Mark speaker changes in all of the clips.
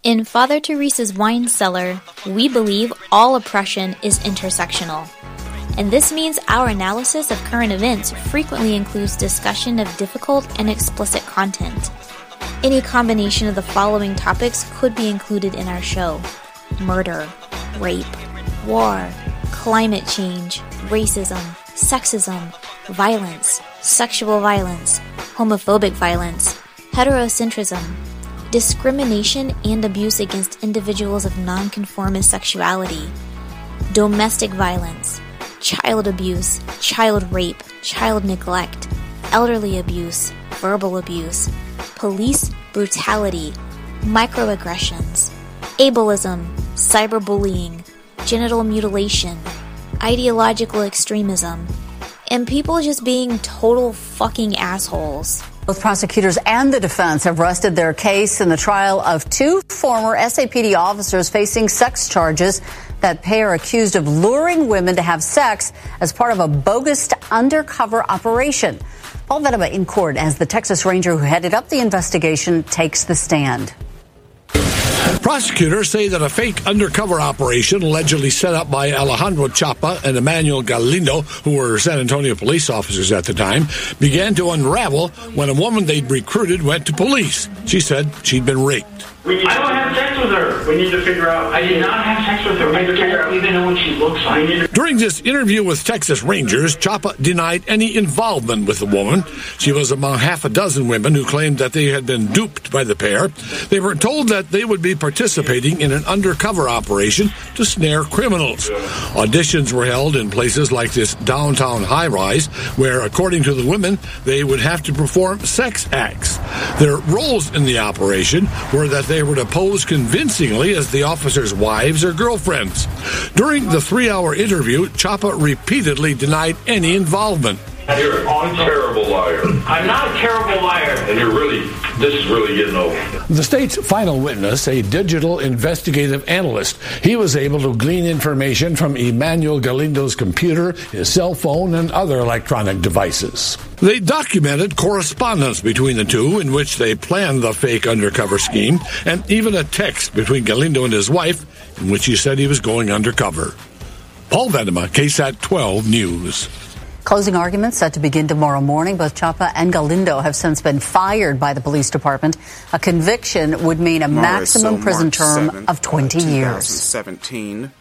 Speaker 1: In Father Teresa's Wine Cellar, we believe all oppression is intersectional. And this means our analysis of current events frequently includes discussion of difficult and explicit content. Any combination of the following topics could be included in our show: murder, rape, war, climate change, racism, sexism, violence, sexual violence, homophobic violence, heterocentrism, discrimination and abuse against individuals of nonconformist sexuality, domestic violence, child abuse, child rape, child neglect, elderly abuse, verbal abuse, police brutality, microaggressions, ableism, cyberbullying, genital mutilation, ideological extremism, and people just being total fucking assholes.
Speaker 2: Both prosecutors and the defense have rested their case in the trial of two former SAPD officers facing sex charges. That pair accused of luring women to have sex as part of a bogus undercover operation. Paul Vedema in court as the Texas Ranger who headed up the investigation takes the stand.
Speaker 3: Prosecutors say that a fake undercover operation allegedly set up by Alejandro Chapa and Emmanuel Galindo, who were San Antonio police officers at the time, began to unravel when a woman they'd recruited went to police. She said she'd been raped.
Speaker 4: I don't have sex with her. We need to figure out. I did not have sex with her. I don't even know what she looks like.
Speaker 3: During this interview with Texas Rangers, Chapa denied any involvement with the woman. She was among half a dozen women who claimed that they had been duped by the pair. They were told that they would be participating in an undercover operation to snare criminals. Auditions were held in places like this downtown high-rise, where, according to the women, they would have to perform sex acts. Their roles in the operation were that they were to pose convincingly as the officers' wives or girlfriends. During the 3-hour interview, Chapa repeatedly denied any involvement.
Speaker 5: You're a terrible liar.
Speaker 4: I'm not a terrible liar.
Speaker 5: And this is really getting old.
Speaker 3: The state's final witness, a digital investigative analyst, he was able to glean information from Emmanuel Galindo's computer, his cell phone, and other electronic devices. They documented correspondence between the two in which they planned the fake undercover scheme, and even a text between Galindo and his wife in which he said he was going undercover. Paul Vedema, KSAT 12 News.
Speaker 2: Closing arguments set to begin tomorrow morning. Both Chapa and Galindo have since been fired by the police department. A conviction would mean a maximum prison term of 20 years.
Speaker 6: 2017.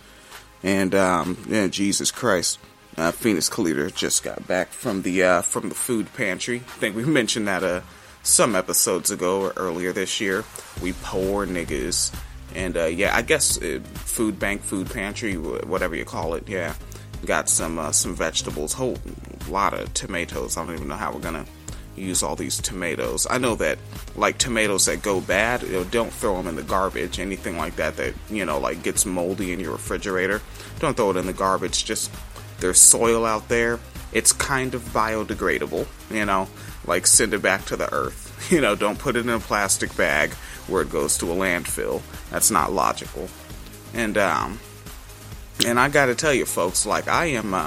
Speaker 6: And Jesus Christ, Phoenix Calida just got back from the food pantry. I think we mentioned that some episodes ago or earlier this year. We poor niggas. And I guess food bank, food pantry, whatever you call it. Yeah. Got some vegetables, whole lot of tomatoes. I don't even know how we're gonna use all these tomatoes. I know that like tomatoes that go bad, don't throw them in the garbage. Anything like that like gets moldy in your refrigerator, don't throw it in the garbage. Just there's soil out there. It's kind of biodegradable. Like send it back to the earth. Don't put it in a plastic bag where it goes to a landfill. That's not logical. And I gotta tell you, folks, like I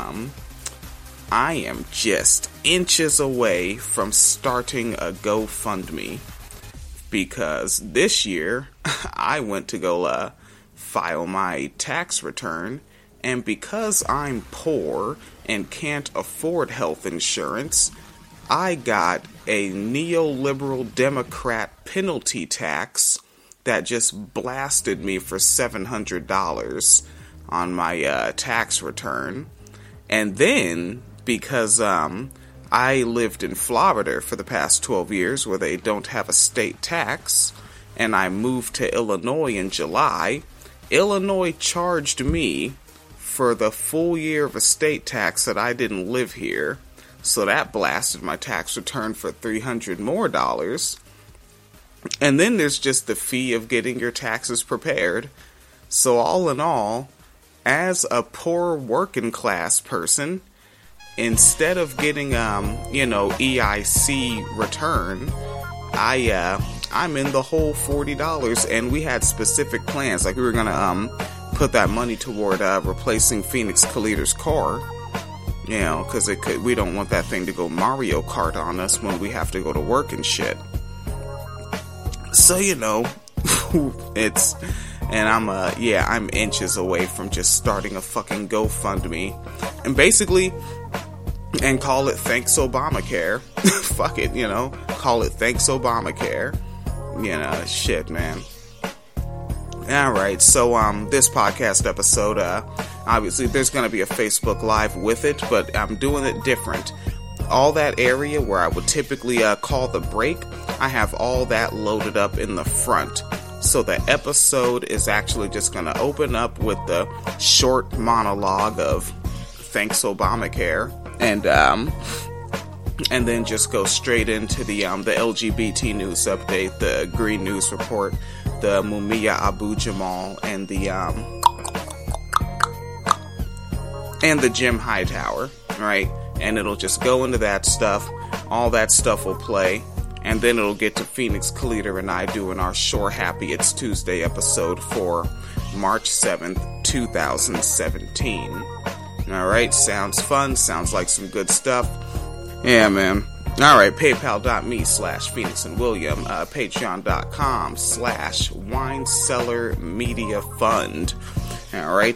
Speaker 6: am just inches away from starting a GoFundMe because this year I went to go file my tax return, and because I'm poor and can't afford health insurance, I got a neoliberal Democrat penalty tax that just blasted me for $700 on my tax return. And then because I lived in Florida for the past 12 years where they don't have a state tax, and I moved to Illinois in July, Illinois charged me for the full year of a state tax that I didn't live here. So that blasted my tax return for $300 more. And then there's just the fee of getting your taxes prepared. So all in all, as a poor working class person, instead of getting EIC return, I'm in the whole $40, and we had specific plans. Like we were gonna put that money toward replacing Phoenix Calida's car, because we don't want that thing to go Mario Kart on us when we have to go to work and shit. So I'm inches away from just starting a fucking GoFundMe. And basically, and call it Thanks Obamacare. Fuck it, call it Thanks Obamacare. Shit, man. Alright, so this podcast episode, obviously there's going to be a Facebook Live with it, but I'm doing it different. All that area where I would typically call the break, I have all that loaded up in the front. So the episode is actually just going to open up with the short monologue of Thanks Obamacare, and then just go straight into the LGBT news update, the Green News Report, the Mumia Abu Jamal, and the Jim Hightower, right? And it'll just go into that stuff. All that stuff will play, and then it'll get to Phoenix Kalita and I doing our Sure Happy It's Tuesday episode for March 7th, 2017. Alright, sounds fun, sounds like some good stuff. Yeah, man. Alright, paypal.me/Phoenix and William, patreon.com/Winecellar Media Fund. Alright,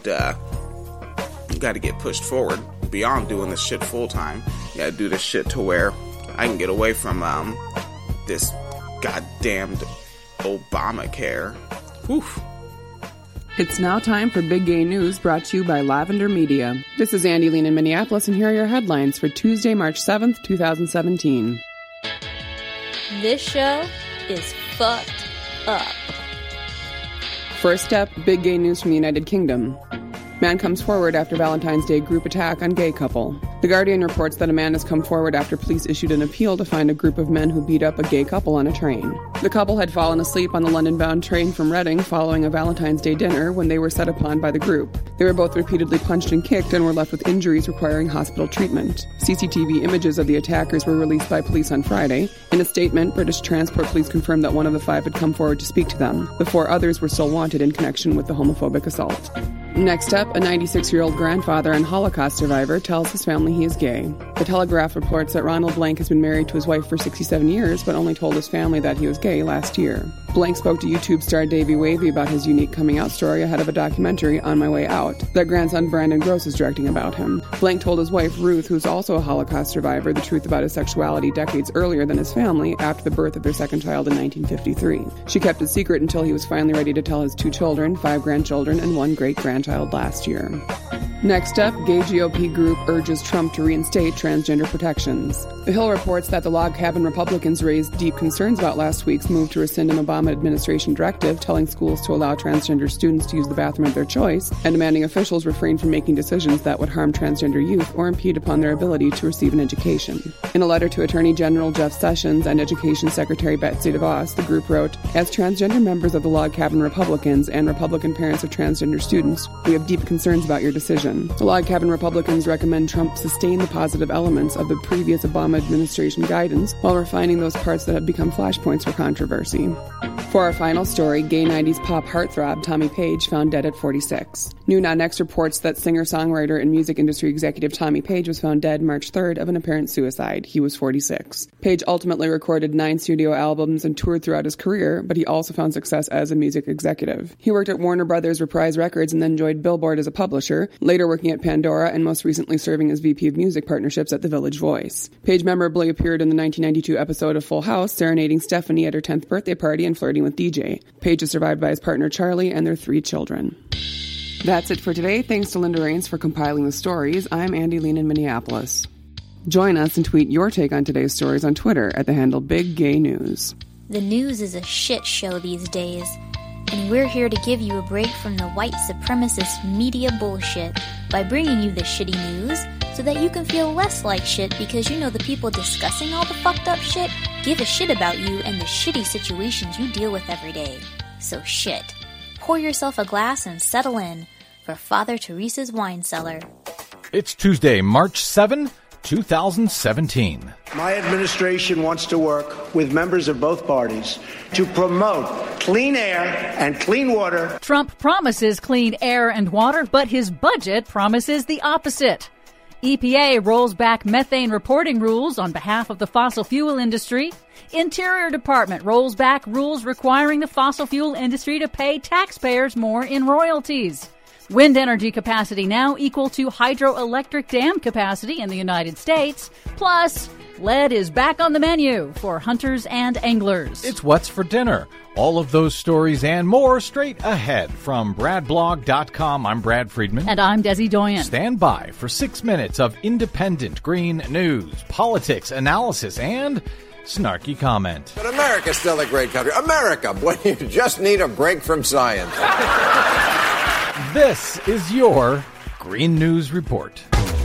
Speaker 6: you gotta get pushed forward beyond doing this shit full time. You gotta do this shit to where I can get away from, this goddamned Obamacare. Whew.
Speaker 7: It's now time for Big Gay News, brought to you by Lavender Media. This is Andy Lean in Minneapolis, and here are your headlines for Tuesday, March 7th, 2017.
Speaker 1: This show is fucked up.
Speaker 7: First up, Big Gay News from the United Kingdom. Man comes forward after Valentine's Day group attack on gay couple. The Guardian reports that a man has come forward after police issued an appeal to find a group of men who beat up a gay couple on a train. The couple had fallen asleep on the London-bound train from Reading following a Valentine's Day dinner when they were set upon by the group. They were both repeatedly punched and kicked and were left with injuries requiring hospital treatment. CCTV images of the attackers were released by police on Friday. In a statement, British Transport Police confirmed that one of the five had come forward to speak to them. The four others were still wanted in connection with the homophobic assault. Next up, a 96-year-old grandfather and Holocaust survivor tells his family he is gay. The Telegraph reports that Ronald Blank has been married to his wife for 67 years, but only told his family that he was gay last year. Blank spoke to YouTube star Davey Wavy about his unique coming-out story ahead of a documentary, On My Way Out, that grandson Brandon Gross is directing about him. Blank told his wife, Ruth, who's also a Holocaust survivor, the truth about his sexuality decades earlier than his family after the birth of their second child in 1953. She kept it secret until he was finally ready to tell his 2 children, 5 grandchildren, and 1 great-grandchild last year. Next up, gay GOP group urges Trump to reinstate transgender protections. The Hill reports that the Log Cabin Republicans raised deep concerns about last week's move to rescind an Obama administration directive telling schools to allow transgender students to use the bathroom of their choice and demanding officials refrain from making decisions that would harm transgender youth or impede upon their ability to receive an education. In a letter to Attorney General Jeff Sessions and Education Secretary Betsy DeVos, the group wrote, "As transgender members of the Log Cabin Republicans and Republican parents of transgender students, we have deep concerns about your decision. The Log Cabin Republicans recommend Trump sustain the positive elements of the previous Obama administration guidance while refining those parts that have become flashpoints for controversy." For our final story, gay 90s pop heartthrob Tommy Page found dead at 46. New Now Next reports that singer-songwriter and music industry executive Tommy Page was found dead March 3rd of an apparent suicide. He was 46. Page ultimately recorded 9 studio albums and toured throughout his career, but he also found success as a music executive. He worked at Warner Brothers Reprise Records and then joined Billboard as a publisher, later working at Pandora and most recently serving as VP of Music Partnerships at The Village Voice. Page memorably appeared in the 1992 episode of Full House, serenading Stephanie at her 10th birthday party and flirting with DJ. Page is survived by his partner Charlie and their 3 children. That's it for today. Thanks to Linda Rains for compiling the stories. I'm Andy Lean in Minneapolis. Join us and tweet your take on today's stories on Twitter at the handle Big Gay News.
Speaker 1: The news is a shit show these days, and we're here to give you a break from the white supremacist media bullshit by bringing you the shitty news so that you can feel less like shit because you know the people discussing all the fucked up shit give a shit about you and the shitty situations you deal with every day. So shit. Pour yourself a glass and settle in for Father Teresa's Wine Cellar.
Speaker 8: It's Tuesday, March 7, 2017.
Speaker 9: My administration wants to work with members of both parties to promote clean air and clean water.
Speaker 10: Trump promises clean air and water, but his budget promises the opposite. EPA rolls back methane reporting rules on behalf of the fossil fuel industry. Interior Department rolls back rules requiring the fossil fuel industry to pay taxpayers more in royalties. Wind energy capacity now equal to hydroelectric dam capacity in the United States. Plus, lead is back on the menu for hunters and anglers.
Speaker 8: It's What's for Dinner. All of those stories and more straight ahead from BradBlog.com. I'm Brad Friedman.
Speaker 10: And I'm Desi Doyen.
Speaker 8: Stand by for 6 minutes of independent green news, politics, analysis, and snarky comment.
Speaker 11: But America's still a great country. America, when you just need a break from science.
Speaker 8: This is your Green News Report.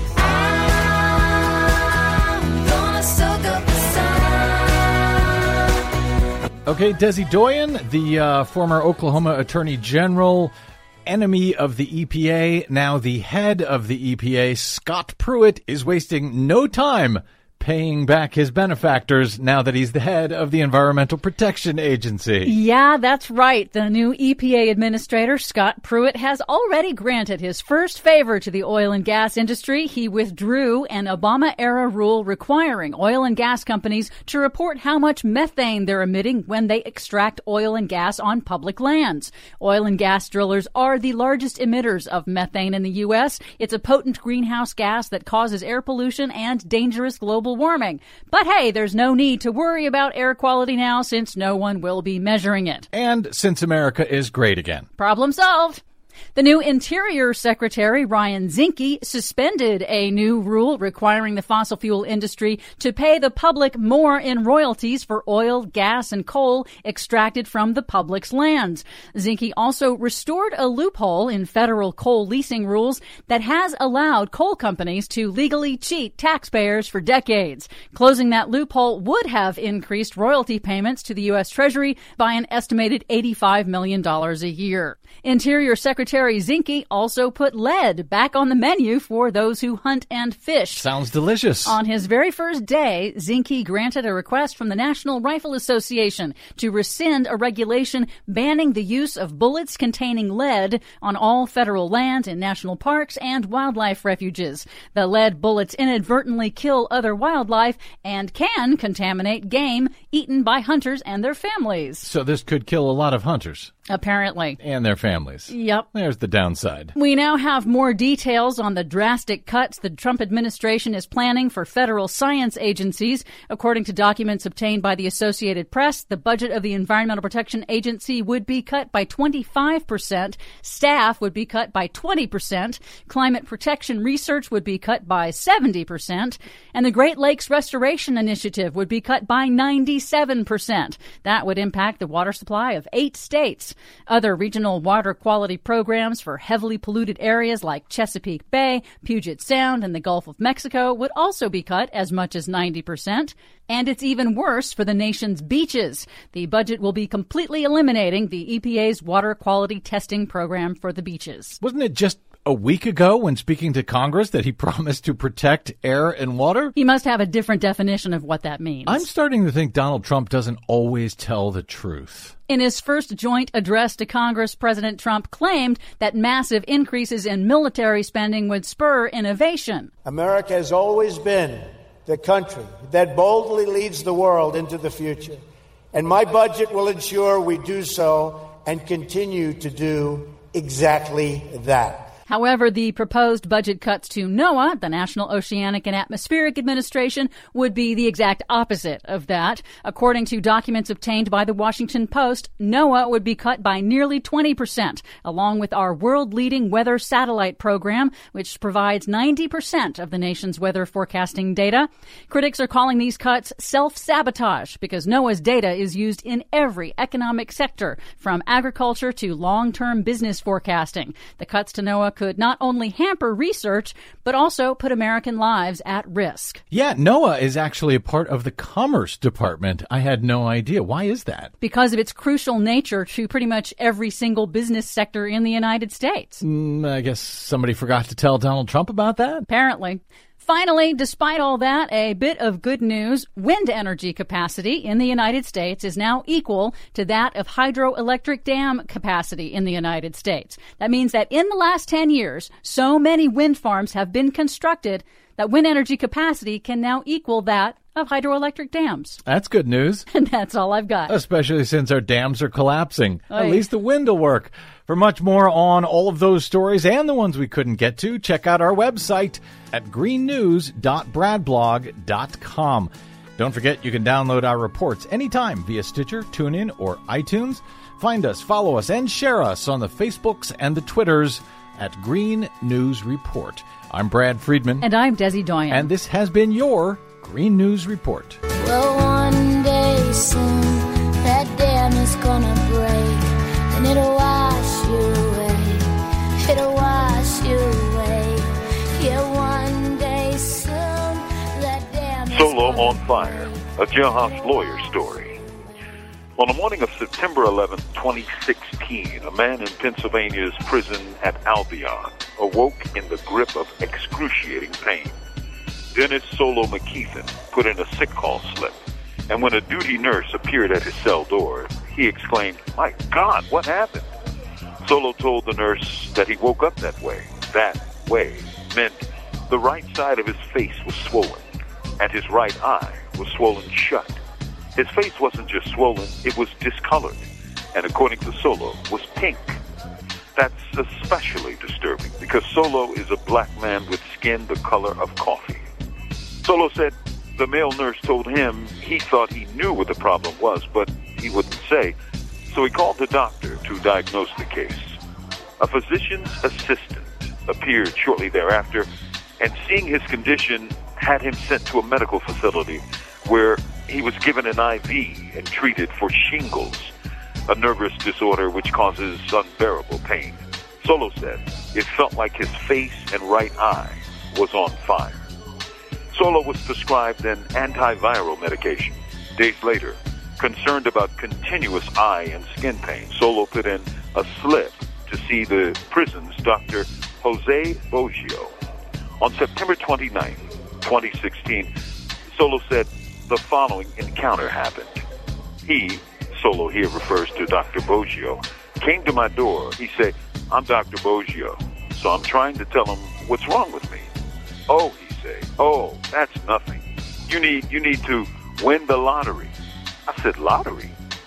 Speaker 8: Okay, Desi Doyen, the former Oklahoma Attorney General, enemy of the EPA, now the head of the EPA, Scott Pruitt, is wasting no time paying back his benefactors now that he's the head of the Environmental Protection Agency.
Speaker 10: Yeah, that's right. The new EPA administrator, Scott Pruitt, has already granted his first favor to the oil and gas industry. He withdrew an Obama-era rule requiring oil and gas companies to report how much methane they're emitting when they extract oil and gas on public lands. Oil and gas drillers are the largest emitters of methane in the U.S. It's a potent greenhouse gas that causes air pollution and dangerous global warming. But hey, there's no need to worry about air quality now since no one will be measuring it.
Speaker 8: And since America is great again.
Speaker 10: Problem solved. The new Interior Secretary, Ryan Zinke, suspended a new rule requiring the fossil fuel industry to pay the public more in royalties for oil, gas, and coal extracted from the public's lands. Zinke also restored a loophole in federal coal leasing rules that has allowed coal companies to legally cheat taxpayers for decades. Closing that loophole would have increased royalty payments to the U.S. Treasury by an estimated $85 million a year. Interior Secretary Zinke also put lead back on the menu for those who hunt and fish.
Speaker 8: Sounds delicious.
Speaker 10: On his very first day, Zinke granted a request from the National Rifle Association to rescind a regulation banning the use of bullets containing lead on all federal land in national parks and wildlife refuges. The lead bullets inadvertently kill other wildlife and can contaminate game eaten by hunters and their families.
Speaker 8: So this could kill a lot of hunters.
Speaker 10: Apparently.
Speaker 8: And their families.
Speaker 10: Yep.
Speaker 8: There's the downside.
Speaker 10: We now have more details on the drastic cuts the Trump administration is planning for federal science agencies. According to documents obtained by the Associated Press, the budget of the Environmental Protection Agency would be cut by 25%, staff would be cut by 20%, climate protection research would be cut by 70%, and the Great Lakes Restoration Initiative would be cut by 97%. That would impact the water supply of 8 states. Other regional water quality programs for heavily polluted areas like Chesapeake Bay, Puget Sound, and the Gulf of Mexico would also be cut as much as 90%. And it's even worse for the nation's beaches. The budget will be completely eliminating the EPA's water quality testing program for the beaches.
Speaker 8: Wasn't it just a week ago when speaking to Congress that he promised to protect air and water?
Speaker 10: He must have a different definition of what that means.
Speaker 8: I'm starting to think Donald Trump doesn't always tell the truth.
Speaker 10: In his first joint address to Congress, President Trump claimed that massive increases in military spending would spur innovation.
Speaker 9: America has always been the country that boldly leads the world into the future. And my budget will ensure we do so and continue to do exactly that.
Speaker 10: However, the proposed budget cuts to NOAA, the National Oceanic and Atmospheric Administration, would be the exact opposite of that. According to documents obtained by the Washington Post, NOAA would be cut by nearly 20%, along with our world-leading weather satellite program, which provides 90% of the nation's weather forecasting data. Critics are calling these cuts self-sabotage because NOAA's data is used in every economic sector, from agriculture to long-term business forecasting. The cuts to NOAA could not only hamper research, but also put American lives at risk.
Speaker 8: Yeah, NOAA is actually a part of the Commerce Department. I had no idea. Why is that?
Speaker 10: Because of its crucial nature to pretty much every single business sector in the United States.
Speaker 8: I guess somebody forgot to tell Donald Trump about that?
Speaker 10: Apparently. Finally, despite all that, a bit of good news. Wind energy capacity in the United States is now equal to that of hydroelectric dam capacity in the United States. That means that in the last 10 years, so many wind farms have been constructed that wind energy capacity can now equal that of hydroelectric dams.
Speaker 8: That's good news.
Speaker 10: And that's all I've got.
Speaker 8: Especially since our dams are collapsing.
Speaker 10: Oy.
Speaker 8: At least the wind will work. For much more on all of those stories and the ones we couldn't get to, check out our website at greennews.bradblog.com. Don't forget you can download our reports anytime via Stitcher, TuneIn, or iTunes. Find us, follow us, and share us on the Facebooks and the Twitters at Green News Report. I'm Brad Friedman.
Speaker 10: And I'm Desi Doyen.
Speaker 8: And this has been your Green News Report.
Speaker 12: Well, one day soon, that dam is gonna break, and it'll wash you away. It'll wash you away. Yeah, one day soon, that dam is
Speaker 13: Solo on Fire, a jailhouse lawyer story. On the morning of September 11, 2016, a man in Pennsylvania's prison at Albion awoke in the grip of excruciating pain. Dennis Solo McKeithen put in a sick call slip, and when a duty nurse appeared at his cell door, he exclaimed, "My God, what happened?" Solo told the nurse that he woke up that way. That way meant the right side of his face was swollen, and his right eye was swollen shut. His face wasn't just swollen, it was discolored, and according to Solo, was pink. That's especially disturbing because Solo is a black man with skin the color of coffee. Solo said the male nurse told him he thought he knew what the problem was, but he wouldn't say, so he called the doctor to diagnose the case. A physician's assistant appeared shortly thereafter, and seeing his condition, had him sent to a medical facility where he was given an IV and treated for shingles, a nervous disorder which causes unbearable pain. Solo said it felt like his face and right eye was on fire. Solo was prescribed an antiviral medication. Days later, concerned about continuous eye and skin pain, Solo put in a slip to see the prison's Dr. Jose Boggio. On September 29, 2016, Solo said the following encounter happened. He, Solo here refers to Dr. Boggio, came to my door. He said, "I'm Dr. Boggio, so I'm trying to tell him what's wrong with me." "Oh," he said, "oh, that's nothing. You need to win the lottery." I said, "Lottery?"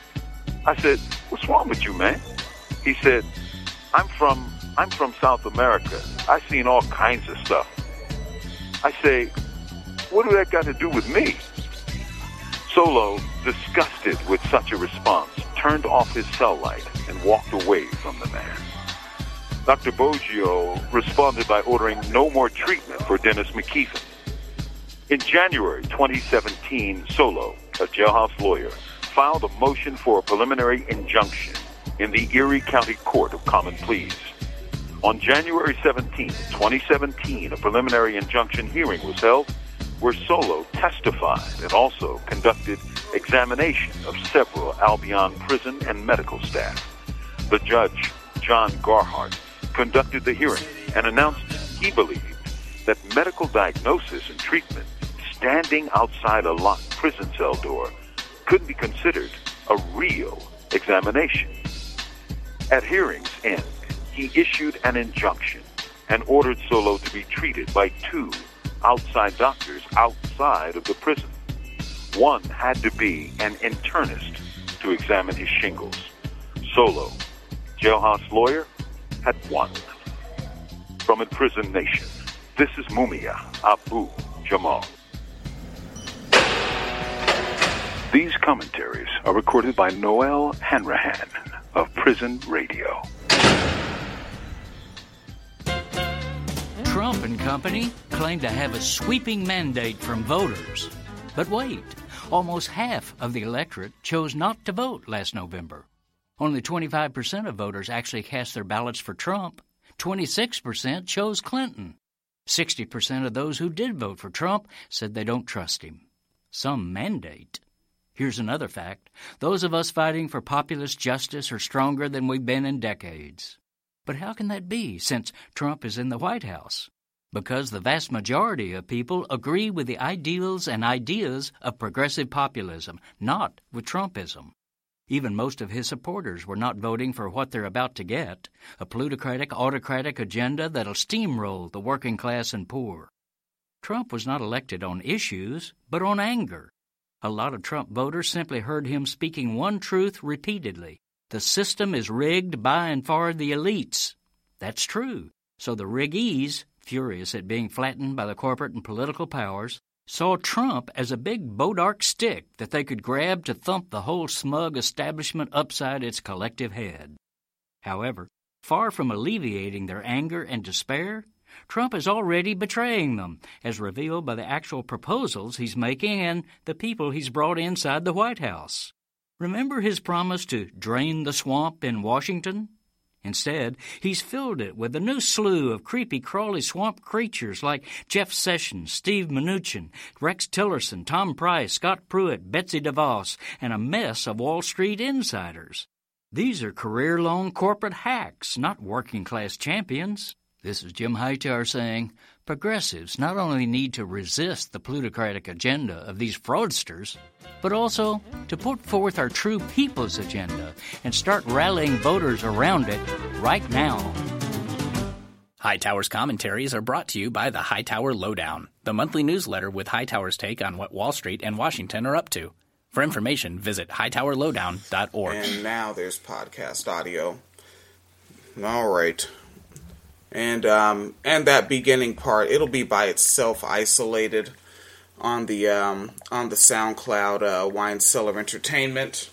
Speaker 13: I said, "What's wrong with you, man?" He said, I'm from South America. I've seen all kinds of stuff." I say, "What do that got to do with me?" Solo, disgusted with such a response, turned off his cell light and walked away from the man. Dr. Boggio responded by ordering no more treatment for Dennis McKeithen. In January 2017, Solo, a jailhouse lawyer, filed a motion for a preliminary injunction in the Erie County Court of Common Pleas. On January 17, 2017, a preliminary injunction hearing was held where Solo testified and also conducted examination of several Albion prison and medical staff. The judge, John Garhart, conducted the hearing and announced he believed that medical diagnosis and treatment standing outside a locked prison cell door could be considered a real examination. At hearing's end, he issued an injunction and ordered Solo to be treated by two outside doctors outside of the prison. One had to be an internist to examine his shingles. Solo, jailhouse lawyer, had one. From Imprisoned Nation, this is Mumia Abu Jamal. These commentaries are recorded by Noel Hanrahan of Prison Radio.
Speaker 14: Trump and company claim to have a sweeping mandate from voters. But wait, almost half of the electorate chose not to vote last November. Only 25% of voters actually cast their ballots for Trump. 26% chose Clinton. 60% of those who did vote for Trump said they don't trust him. Some mandate. Here's another fact. Those of us fighting for populist justice are stronger than we've been in decades. But how can that be, since Trump is in the White House? Because the vast majority of people agree with the ideals and ideas of progressive populism, not with Trumpism. Even most of his supporters were not voting for what they're about to get, a plutocratic, autocratic agenda that'll steamroll the working class and poor. Trump was not elected on issues, but on anger. A lot of Trump voters simply heard him speaking one truth repeatedly. The system is rigged by and for the elites. That's true. So the riggees, furious at being flattened by the corporate and political powers, saw Trump as a big bodark stick that they could grab to thump the whole smug establishment upside its collective head. However, far from alleviating their anger and despair, Trump is already betraying them, as revealed by the actual proposals he's making and the people he's brought inside the White House. Remember his promise to drain the swamp in Washington? Instead, he's filled it with a new slew of creepy, crawly swamp creatures like Jeff Sessions, Steve Mnuchin, Rex Tillerson, Tom Price, Scott Pruitt, Betsy DeVos, and a mess of Wall Street insiders. These are career-long corporate hacks, not working-class champions. This is Jim Hightower saying, progressives not only need to resist the plutocratic agenda of these fraudsters, but also to put forth our true people's agenda and start rallying voters around it right now.
Speaker 15: Hightower's commentaries are brought to you by the Hightower Lowdown, the monthly newsletter with Hightower's take on what Wall Street and Washington are up to. For information, visit hightowerlowdown.org.
Speaker 6: And now there's podcast audio. All right. And that beginning part, it'll be by itself isolated on the SoundCloud Wine Cellar Entertainment.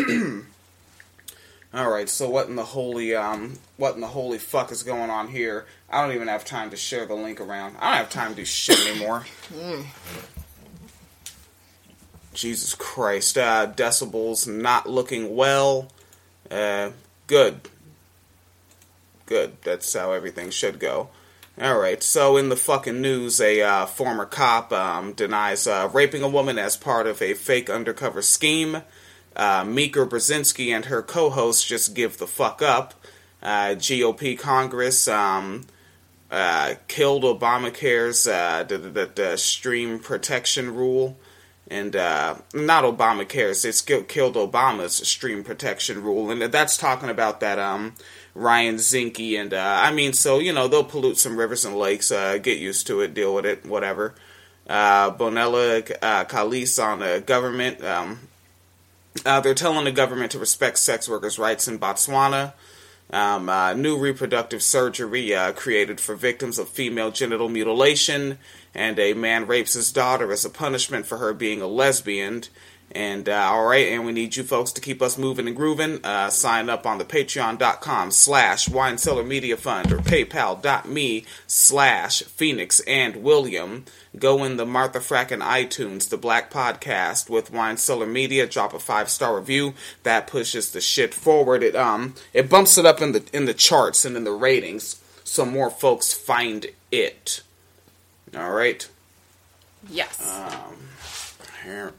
Speaker 6: All right, so what in the holy fuck is going on here? I don't even have time to share the link around. I don't have time to do shit anymore. Jesus Christ, decibels not looking well. Good. That's how everything should go. Alright, so in the fucking news, a former cop denies raping a woman as part of a fake undercover scheme. Mika Brzezinski and her co-host just give the fuck up. GOP Congress killed Obamacare's the stream protection rule. And not Obamacare's, it's killed Obama's stream protection rule. And that's talking about that Ryan Zinke, and so they'll pollute some rivers and lakes. Get used to it, deal with it, whatever. Bonella Calise on the government. They're telling the government to respect sex workers' rights in Botswana. New reproductive surgery created for victims of female genital mutilation, and a man rapes his daughter as a punishment for her being a lesbian. And, alright, and we need you folks to keep us moving and grooving. Sign up on the patreon.com/WineCellarMediaFund or paypal.me/Phoenix and William. Go in the Martha Frackin' iTunes, the Black Podcast with Wine Cellar Media. Drop a 5-star review. That pushes the shit forward. It bumps it up in the charts and in the ratings so more folks find it. Alright?
Speaker 16: Yes.
Speaker 6: Here.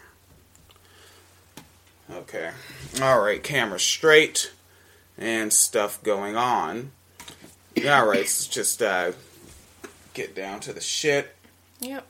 Speaker 6: Okay. Alright, camera straight and stuff going on. Alright, let's just get down to the shit.
Speaker 16: Yep.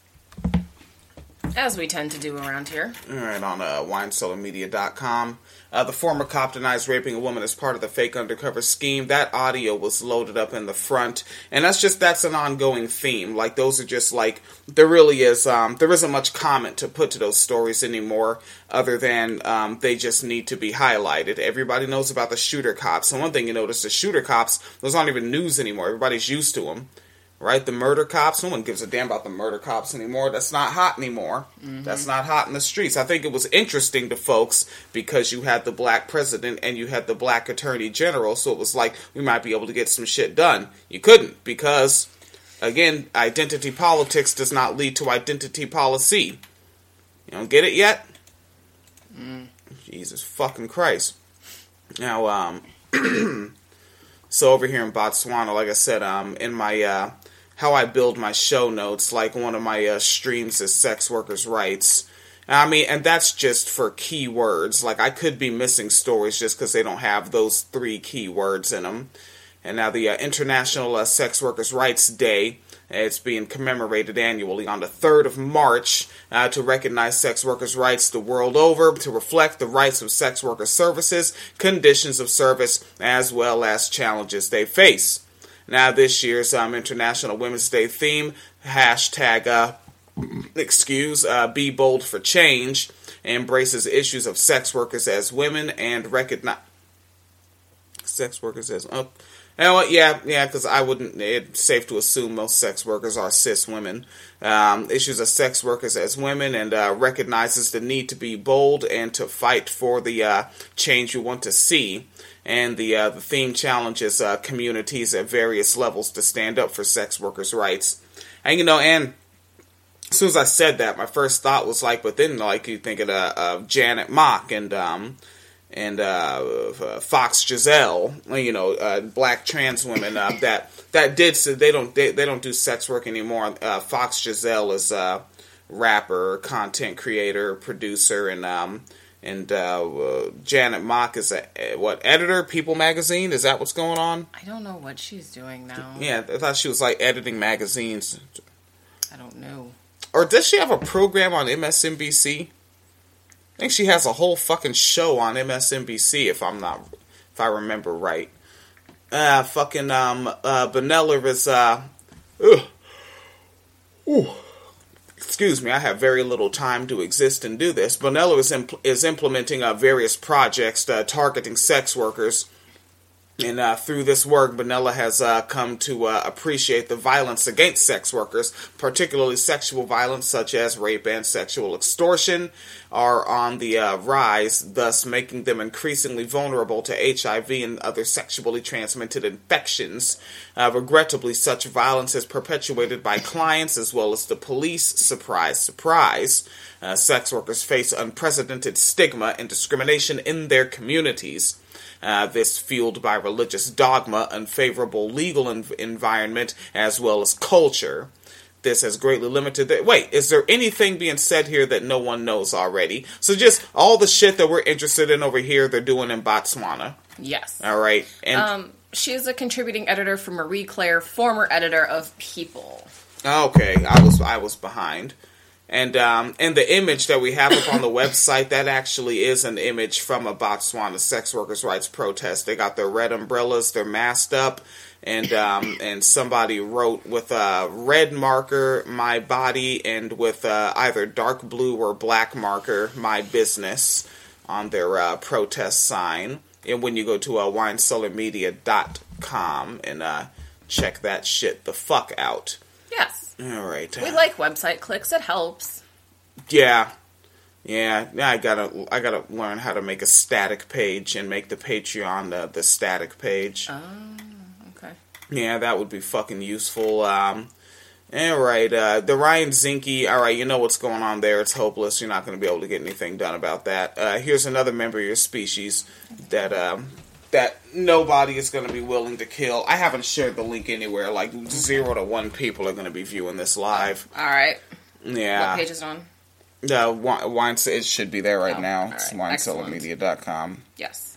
Speaker 16: As we tend to do around here.
Speaker 6: Alright, on winecellarmedia.com. The former cop denies raping a woman as part of the fake undercover scheme. That audio was loaded up in the front. And that's an ongoing theme. Like, those are just like, there isn't much comment to put to those stories anymore, other than they just need to be highlighted. Everybody knows about the shooter cops. And one thing you notice, the shooter cops, those aren't even news anymore. Everybody's used to them. Right? The murder cops, no one gives a damn about the murder cops anymore. That's not hot anymore. Mm-hmm. That's not hot in the streets. I think it was interesting to folks because you had the black president and you had the black attorney general, so it was like we might be able to get some shit done. You couldn't because, again, identity politics does not lead to identity policy. You don't get it yet? Jesus fucking Christ. Now, so over here in Botswana, like I said, in my how I build my show notes, like one of my streams is sex workers' rights. And that's just for keywords. Like, I could be missing stories just because they don't have those 3 keywords in them. And now the International Sex Workers' Rights Day, it's being commemorated annually on the 3rd of March to recognize sex workers' rights the world over, to reflect the rights of sex worker services, conditions of service, as well as challenges they face. Now, this year's International Women's Day theme, hashtag, Be Bold for Change, embraces issues of sex workers as women and recognize sex workers as because I wouldn't. It's safe to assume most sex workers are cis women. Issues of sex workers as women and recognizes the need to be bold and to fight for the change you want to see. And the theme challenges communities at various levels to stand up for sex workers' rights. And and as soon as I said that, my first thought was but then you think of Janet Mock and Fox Giselle, black trans women that did so they don't do sex work anymore. Fox Giselle is a rapper, content creator, producer, and Janet Mock is editor, People Magazine. Is that what's going on?
Speaker 16: I don't know what she's doing now.
Speaker 6: Yeah, I thought she was editing magazines.
Speaker 16: I don't know.
Speaker 6: Or does she have a program on MSNBC? I think she has a whole fucking show on MSNBC if I remember right. Benella is excuse me, I have very little time to exist and do this. Benella is implementing various projects targeting sex workers. And through this work, Benella has come to appreciate the violence against sex workers, particularly sexual violence such as rape and sexual extortion, are on the rise, thus making them increasingly vulnerable to HIV and other sexually transmitted infections. Regrettably, such violence is perpetuated by clients as well as the police. Surprise, surprise. Sex workers face unprecedented stigma and discrimination in their communities. This fueled by religious dogma, unfavorable legal environment, as well as culture. This has greatly limited wait, is there anything being said here that no one knows already? So just all the shit that we're interested in over here, they're doing in Botswana.
Speaker 16: Yes.
Speaker 6: All right. And
Speaker 16: she's a contributing editor for Marie Claire, former editor of People.
Speaker 6: Okay, I was behind. And the image that we have up on the website, that actually is an image from a Botswana sex workers' rights protest. They got their red umbrellas, they're masked up, and somebody wrote with a red marker, my body, and with either dark blue or black marker, my business, on their protest sign. And when you go to winecellarmedia.com and check that shit the fuck out.
Speaker 16: Yes.
Speaker 6: All right.
Speaker 16: We like website clicks. It helps.
Speaker 6: Yeah. I gotta learn how to make a static page and make the Patreon the static page.
Speaker 16: Oh, okay.
Speaker 6: Yeah, that would be fucking useful. All right. The Ryan Zinke. All right, you know what's going on there. It's hopeless. You're not going to be able to get anything done about that. Here's another member of your species that nobody is going to be willing to kill. I haven't shared the link anywhere. 0 to 1 people are going to be viewing this live.
Speaker 16: All right.
Speaker 6: Yeah.
Speaker 16: What page is it on?
Speaker 6: It should be there right now.
Speaker 16: Right.
Speaker 6: It's winecellarmedia.com.
Speaker 16: Yes.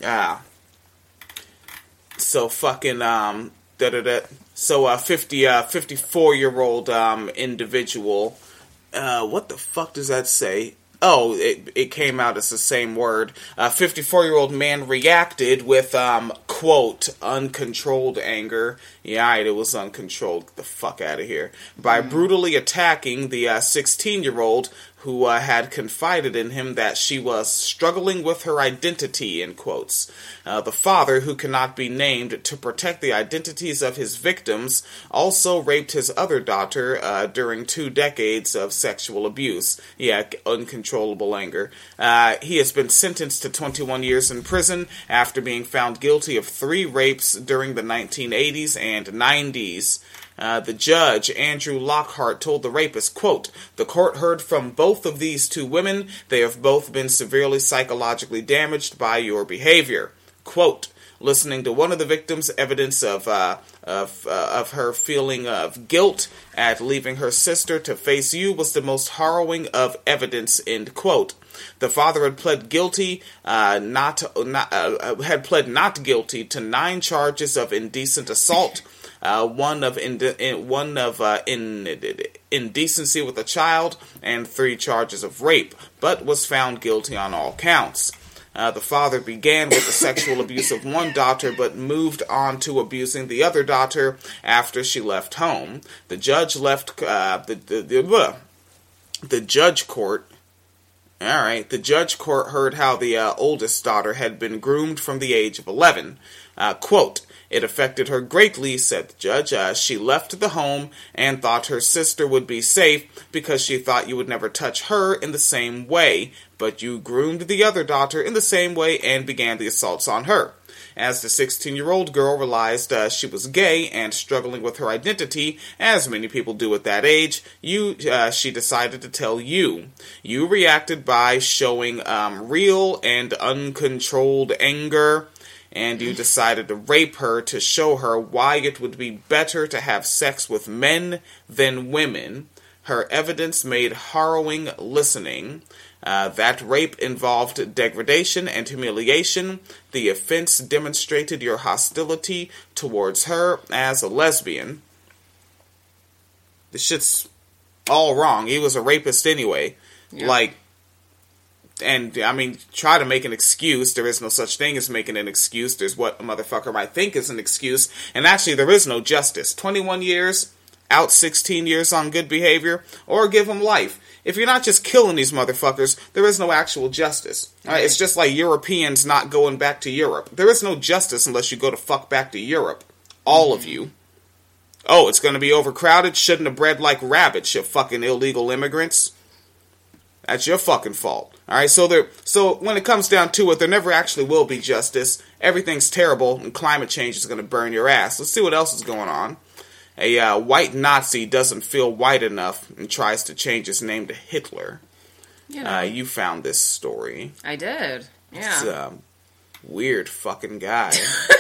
Speaker 6: So fucking So 54-year-old individual. What the fuck does that say? Oh, it came out as the same word. 54-year-old man reacted with, quote, uncontrolled anger. Yeah, it was uncontrolled. Get the fuck out of here. By brutally attacking the 16-year-old who had confided in him that she was struggling with her identity, in quotes. The father, who cannot be named to protect the identities of his victims, also raped his other daughter during 2 decades of sexual abuse. Yeah, uncontrollable anger. He has been sentenced to 21 years in prison after being found guilty of 3 rapes during the 1980s and 90s. The judge, Andrew Lockhart, told the rapist, quote, "The court heard from both of these 2 women. They have both been severely psychologically damaged by your behavior." Quote, "Listening to one of the victims' evidence of her feeling of guilt at leaving her sister to face you was the most harrowing of evidence," end quote. The father had pled guilty, not guilty to 9 charges of indecent assault, one of indecency with a child, and 3 charges of rape, but was found guilty on all counts. The father began with the sexual abuse of one daughter, but moved on to abusing the other daughter after she left home. The judge left the judge court. All right, the judge court heard how the oldest daughter had been groomed from the age of 11. Quote, "It affected her greatly," said the judge. "She left the home and thought her sister would be safe because she thought you would never touch her in the same way, but you groomed the other daughter in the same way and began the assaults on her. As the 16-year-old girl realized she was gay and struggling with her identity, as many people do at that age, she decided to tell you. You reacted by showing real and uncontrolled anger, and you decided to rape her to show her why it would be better to have sex with men than women. Her evidence made harrowing listening. That rape involved degradation and humiliation. The offense demonstrated your hostility towards her as a lesbian." This shit's all wrong. He was a rapist anyway. Yeah. Try to make an excuse. There is no such thing as making an excuse. There's what a motherfucker might think is an excuse. And actually, there is no justice. 21 years, out 16 years on good behavior, or give him life. If you're not just killing these motherfuckers, there is no actual justice. All right? It's just like Europeans not going back to Europe. There is no justice unless you go to fuck back to Europe. All of you. Oh, it's going to be overcrowded? Shouldn't have bred like rabbits, you fucking illegal immigrants. That's your fucking fault. All right, so when it comes down to it, there never actually will be justice. Everything's terrible, and climate change is going to burn your ass. Let's see what else is going on. A white Nazi doesn't feel white enough and tries to change his name to Hitler. You found this story.
Speaker 16: I did. Yeah.
Speaker 6: It's a weird fucking guy.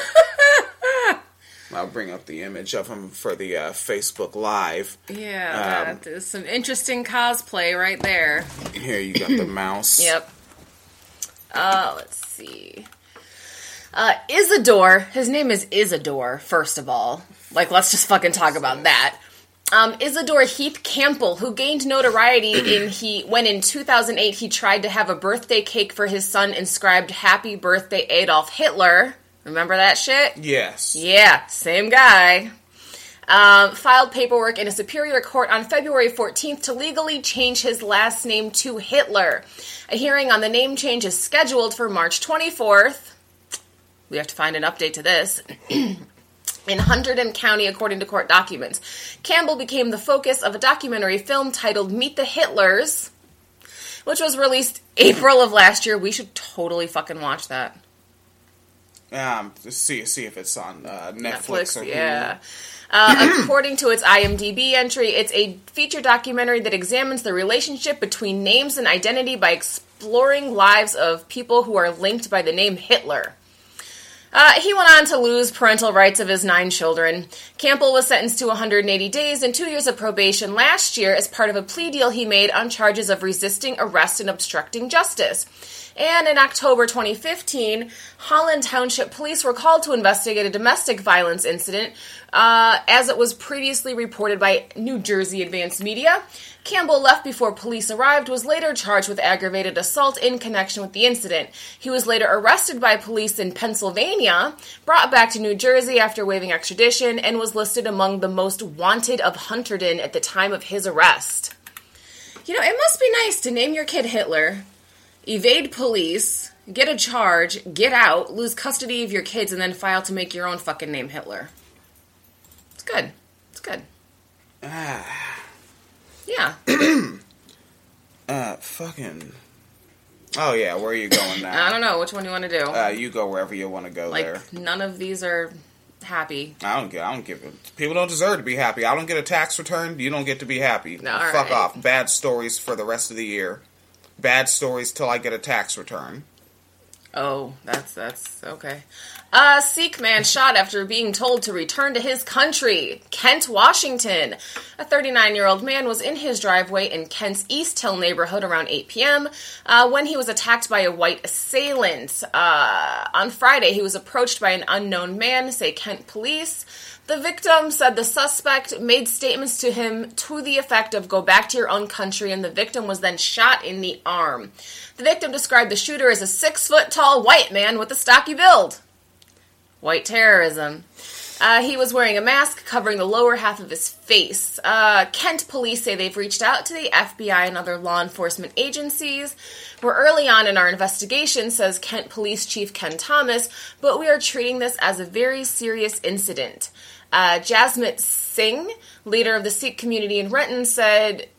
Speaker 6: I'll bring up the image of him for the Facebook Live.
Speaker 16: Yeah, there's some interesting cosplay right there.
Speaker 6: Here, you got the mouse.
Speaker 16: Yep. Let's see. Isidore. His name is Isidore, first of all. Let's just fucking talk about that. Isidore Heath Campbell, who gained notoriety when in 2008 he tried to have a birthday cake for his son inscribed "Happy Birthday Adolf Hitler." Remember that shit?
Speaker 6: Yes.
Speaker 16: Yeah, same guy. Filed paperwork in a superior court on February 14th to legally change his last name to Hitler. A hearing on the name change is scheduled for March 24th. We have to find an update to this. In Hunterdon County, according to court documents. Campbell became the focus of a documentary film titled Meet the Hitlers, which was released April of last year. We should totally fucking watch that.
Speaker 6: See if it's on Netflix or
Speaker 16: yeah. According to its IMDb entry, it's a feature documentary that examines the relationship between names and identity by exploring lives of people who are linked by the name Hitler. He went on to lose parental rights of his 9 children. Campbell was sentenced to 180 days and 2 years of probation last year as part of a plea deal he made on charges of resisting arrest and obstructing justice. And in October 2015, Holland Township Police were called to investigate a domestic violence incident, as it was previously reported by New Jersey Advanced Media. Campbell left before police arrived, was later charged with aggravated assault in connection with the incident. He was later arrested by police in Pennsylvania, brought back to New Jersey after waiving extradition, and was listed among the most wanted of Hunterdon at the time of his arrest. You know, it must be nice to name your kid Hitler, evade police, get a charge, get out, lose custody of your kids, and then file to make your own fucking name Hitler. It's good. It's good. Yeah.
Speaker 6: Fucking. Oh, yeah, where are you going now?
Speaker 16: I don't know. Which one do you want to do?
Speaker 6: You go wherever you want to go there.
Speaker 16: None of these are happy.
Speaker 6: I don't give it. People don't deserve to be happy. I don't get a tax return. You don't get to be happy. Fuck off. Bad stories for the rest of the year. Bad stories till I get a tax return.
Speaker 16: Oh, that's okay. Sikh man shot after being told to return to his country. Kent, Washington. A 39-year-old man was in his driveway in Kent's East Hill neighborhood around 8 p.m. When he was attacked by a white assailant. On Friday, he was approached by an unknown man, say Kent police. The victim said the suspect made statements to him to the effect of "go back to your own country," and the victim was then shot in the arm. The victim described the shooter as a 6-foot tall white man with a stocky build. White terrorism. He was wearing a mask covering the lower half of his face. Kent police say they've reached out to the FBI and other law enforcement agencies. We're early on in our investigation, says Kent Police Chief Ken Thomas, but we are treating this as a very serious incident. Jasmeet Singh, leader of the Sikh community in Renton, said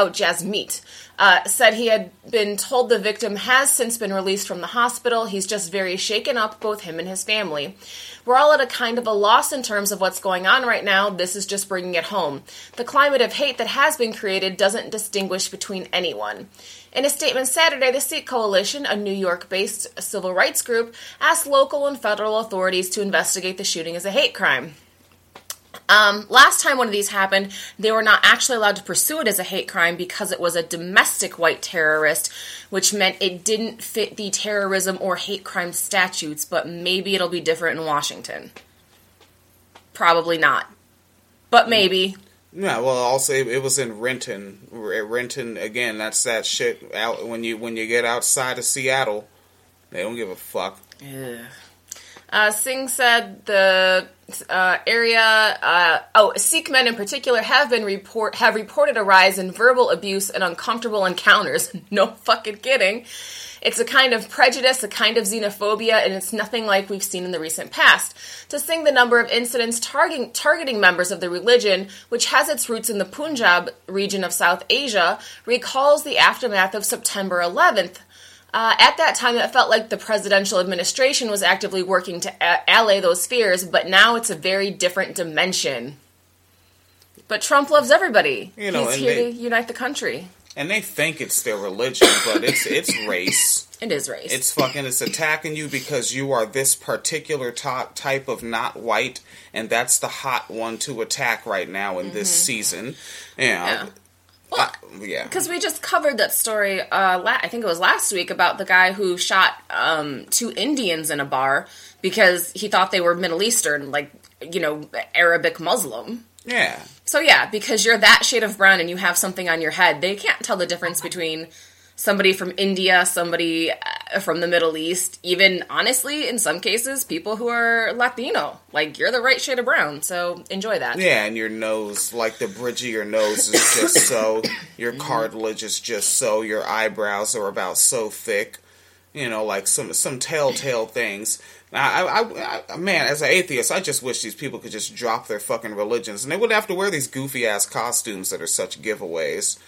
Speaker 16: he had been told the victim has since been released from the hospital. He's just very shaken up, both him and his family. We're all at a kind of a loss in terms of what's going on right now. This is just bringing it home. The climate of hate that has been created doesn't distinguish between anyone. In a statement Saturday, the Sikh Coalition, a New York-based civil rights group, asked local and federal authorities to investigate the shooting as a hate crime. Last time one of these happened, they were not actually allowed to pursue it as a hate crime because it was a domestic white terrorist, which meant it didn't fit the terrorism or hate crime statutes, but maybe it'll be different in Washington. Probably not. But maybe.
Speaker 6: Yeah, well, also it was in Renton. Renton, again, that's that shit out when you get outside of Seattle, they don't give a fuck.
Speaker 16: Ugh. Singh said the Sikh men in particular have reported a rise in verbal abuse and uncomfortable encounters. No fucking kidding. It's a kind of prejudice, a kind of xenophobia, and it's nothing like we've seen in the recent past. To Singh, the number of incidents targeting members of the religion, which has its roots in the Punjab region of South Asia, recalls the aftermath of September 11th. At that time, it felt like the presidential administration was actively working to allay those fears, but now it's a very different dimension. But Trump loves everybody. He's here to unite the country.
Speaker 6: And they think it's their religion, but it's race.
Speaker 16: It is race.
Speaker 6: It's attacking you because you are this particular type of not white, and that's the hot one to attack right now in this season. Yeah.
Speaker 16: Well, because we just covered that story, I think it was last week, about the guy who shot 2 Indians in a bar because he thought they were Middle Eastern, Arabic Muslim.
Speaker 6: Yeah.
Speaker 16: So yeah, because you're that shade of brown and you have something on your head, they can't tell the difference between somebody from India, somebody from the Middle East, even, honestly, in some cases, people who are Latino. You're the right shade of brown, so enjoy that.
Speaker 6: Yeah, and your nose, the bridge of your nose is just so, your cartilage is just so, your eyebrows are about so thick, some telltale things. I man, as an atheist, I just wish these people could just drop their fucking religions, and they wouldn't have to wear these goofy-ass costumes that are such giveaways.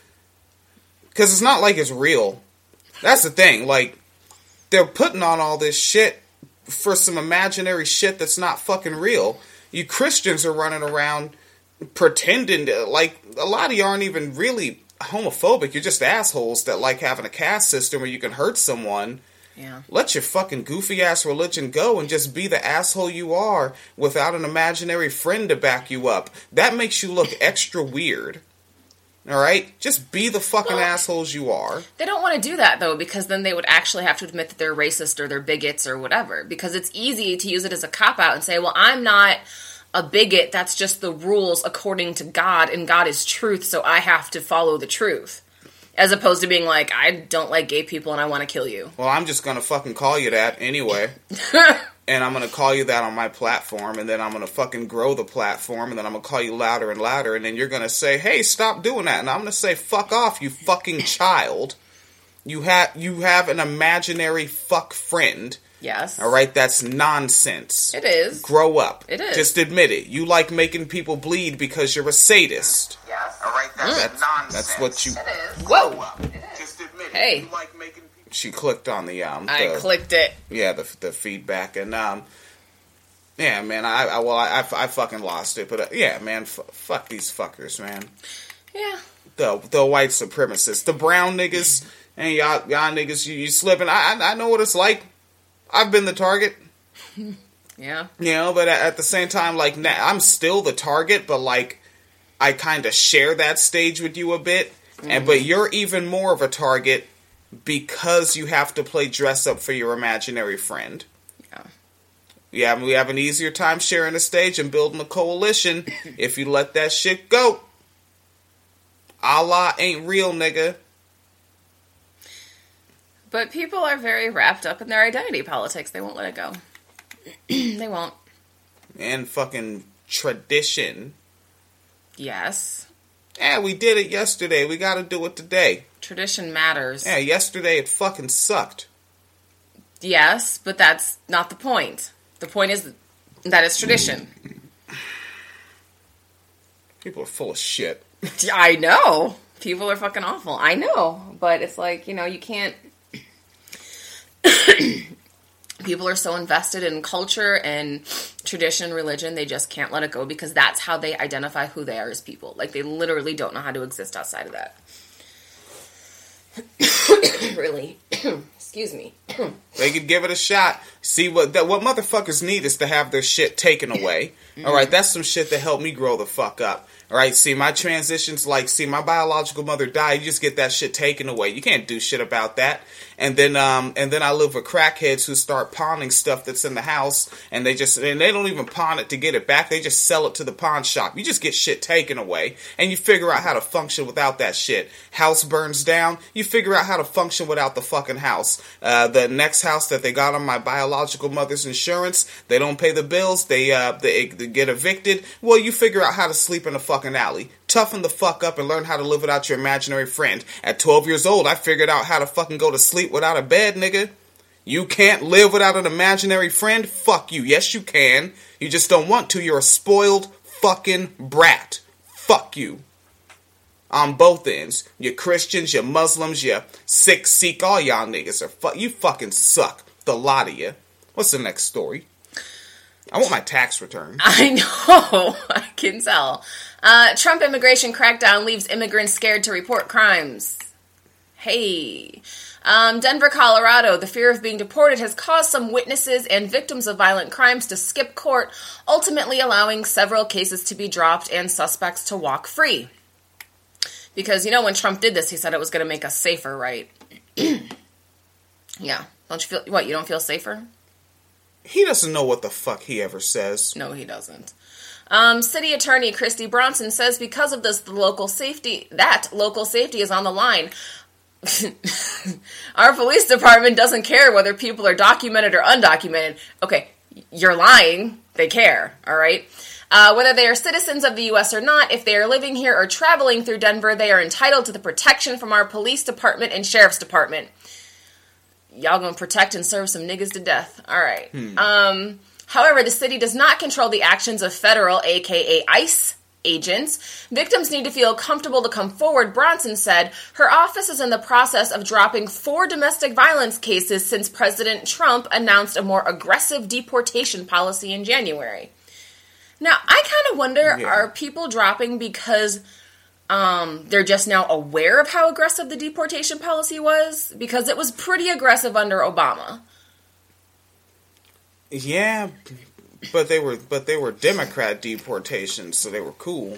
Speaker 6: Because it's not like it's real. That's the thing. They're putting on all this shit for some imaginary shit that's not fucking real. You Christians are running around pretending to, a lot of you aren't even really homophobic. You're just assholes that like having a caste system where you can hurt someone.
Speaker 16: Yeah.
Speaker 6: Let your fucking goofy-ass religion go and just be the asshole you are without an imaginary friend to back you up. That makes you look extra weird. Alright? Just be the fucking assholes you are.
Speaker 16: They don't want to do that, though, because then they would actually have to admit that they're racist or they're bigots or whatever. Because it's easy to use it as a cop-out and say, well, I'm not a bigot, that's just the rules according to God, and God is truth, so I have to follow the truth. As opposed to being like, I don't like gay people and I want to kill you.
Speaker 6: Well, I'm just gonna fucking call you that anyway. And I'm going to call you that on my platform, and then I'm going to fucking grow the platform, and then I'm going to call you louder and louder, and then you're going to say, hey, stop doing that, and I'm going to say, fuck off, you fucking child. You have an imaginary fuck friend.
Speaker 16: Yes.
Speaker 6: Alright, that's nonsense.
Speaker 16: It is.
Speaker 6: Grow up.
Speaker 16: It is.
Speaker 6: Just admit it. You like making people bleed because you're a sadist.
Speaker 16: Yes.
Speaker 6: Alright, that's nonsense. That's what you...
Speaker 16: It is. Whoa!
Speaker 6: Just admit it.
Speaker 16: Hey.
Speaker 6: You like making... She clicked on the
Speaker 16: I clicked it.
Speaker 6: Yeah, the feedback, and yeah, man, I fucking lost it, but yeah, man, fuck these fuckers, man.
Speaker 16: Yeah.
Speaker 6: The white supremacists, the brown niggas, and y'all niggas, you slipping. I know what it's like. I've been the target.
Speaker 16: Yeah.
Speaker 6: But at the same time, I'm still the target, but I kind of share that stage with you a bit, but you're even more of a target. Because you have to play dress up for your imaginary friend. Yeah, we have an easier time sharing the stage and building a coalition if you let that shit go. Allah ain't real, nigga.
Speaker 16: But people are very wrapped up in their identity politics. They won't let it go. They won't.
Speaker 6: And fucking tradition.
Speaker 16: Yes.
Speaker 6: Yeah, we did it yesterday. We gotta do it today.
Speaker 16: Tradition matters.
Speaker 6: Yeah, yesterday it fucking sucked.
Speaker 16: Yes, but that's not the point. The point is that it's tradition.
Speaker 6: People are full of shit.
Speaker 16: I know. People are fucking awful. I know. But it's like, you know, you can't... People are so invested in culture and tradition, religion, they just can't let it go because that's how they identify who they are as people. Like, they literally don't know how to exist outside of that. Really. Excuse me.
Speaker 6: They could give it a shot. See, what motherfuckers need is to have their shit taken away. All right, that's some shit that helped me grow the fuck up. All right, see, my transitions, like, see, my biological mother died. You just get that shit taken away. You can't do shit about that. And then I live with crackheads who start pawning stuff that's in the house, and they don't even pawn it to get it back. They just sell it to the pawn shop. You just get shit taken away, and you figure out how to function without that shit. House burns down, you figure out how to function without the fucking house. The next house that they got on my biological mother's insurance, they don't pay the bills, they get evicted. Well, you figure out how to sleep in a fucking alley. Toughen the fuck up and learn how to live without your imaginary friend. At 12 years old, I figured out how to fucking go to sleep without a bed, nigga. You can't live without an imaginary friend? Fuck you. Yes, you can. You just don't want to. You're a spoiled fucking brat. Fuck you. On both ends. You Christians, you Muslims, you Sikh, all y'all niggas are you fucking suck. The lot of you. What's the next story? I want my tax return.
Speaker 16: I know. I can tell. Trump immigration crackdown leaves immigrants scared to report crimes. Hey. Denver, Colorado. The fear of being deported has caused some witnesses and victims of violent crimes to skip court, ultimately allowing several cases to be dropped and suspects to walk free. Because, you know, when Trump did this, he said it was going to make us safer, right? Yeah. Don't you feel... What, you don't feel safer?
Speaker 6: He doesn't know what the fuck he ever says.
Speaker 16: No, he doesn't. City Attorney Christy Bronson says because of this, local safety is on the line. Our police department doesn't care whether people are documented or undocumented. Okay, you're lying. They care, all right? Whether they are citizens of the U.S. or not, if they are living here or traveling through Denver, they are entitled to the protection from our police department and sheriff's department. Y'all gonna protect and serve some niggas to death. All right. However, the city does not control the actions of federal, aka ICE, agents. Victims need to feel comfortable to come forward, Bronson said. Her office is in the process of dropping 4 domestic violence cases since President Trump announced a more aggressive deportation policy in January. Now, I kind of wonder, are people dropping because they're just now aware of how aggressive the deportation policy was? Because it was pretty aggressive under Obama.
Speaker 6: Yeah, but they were Democrat deportations, so they were cool.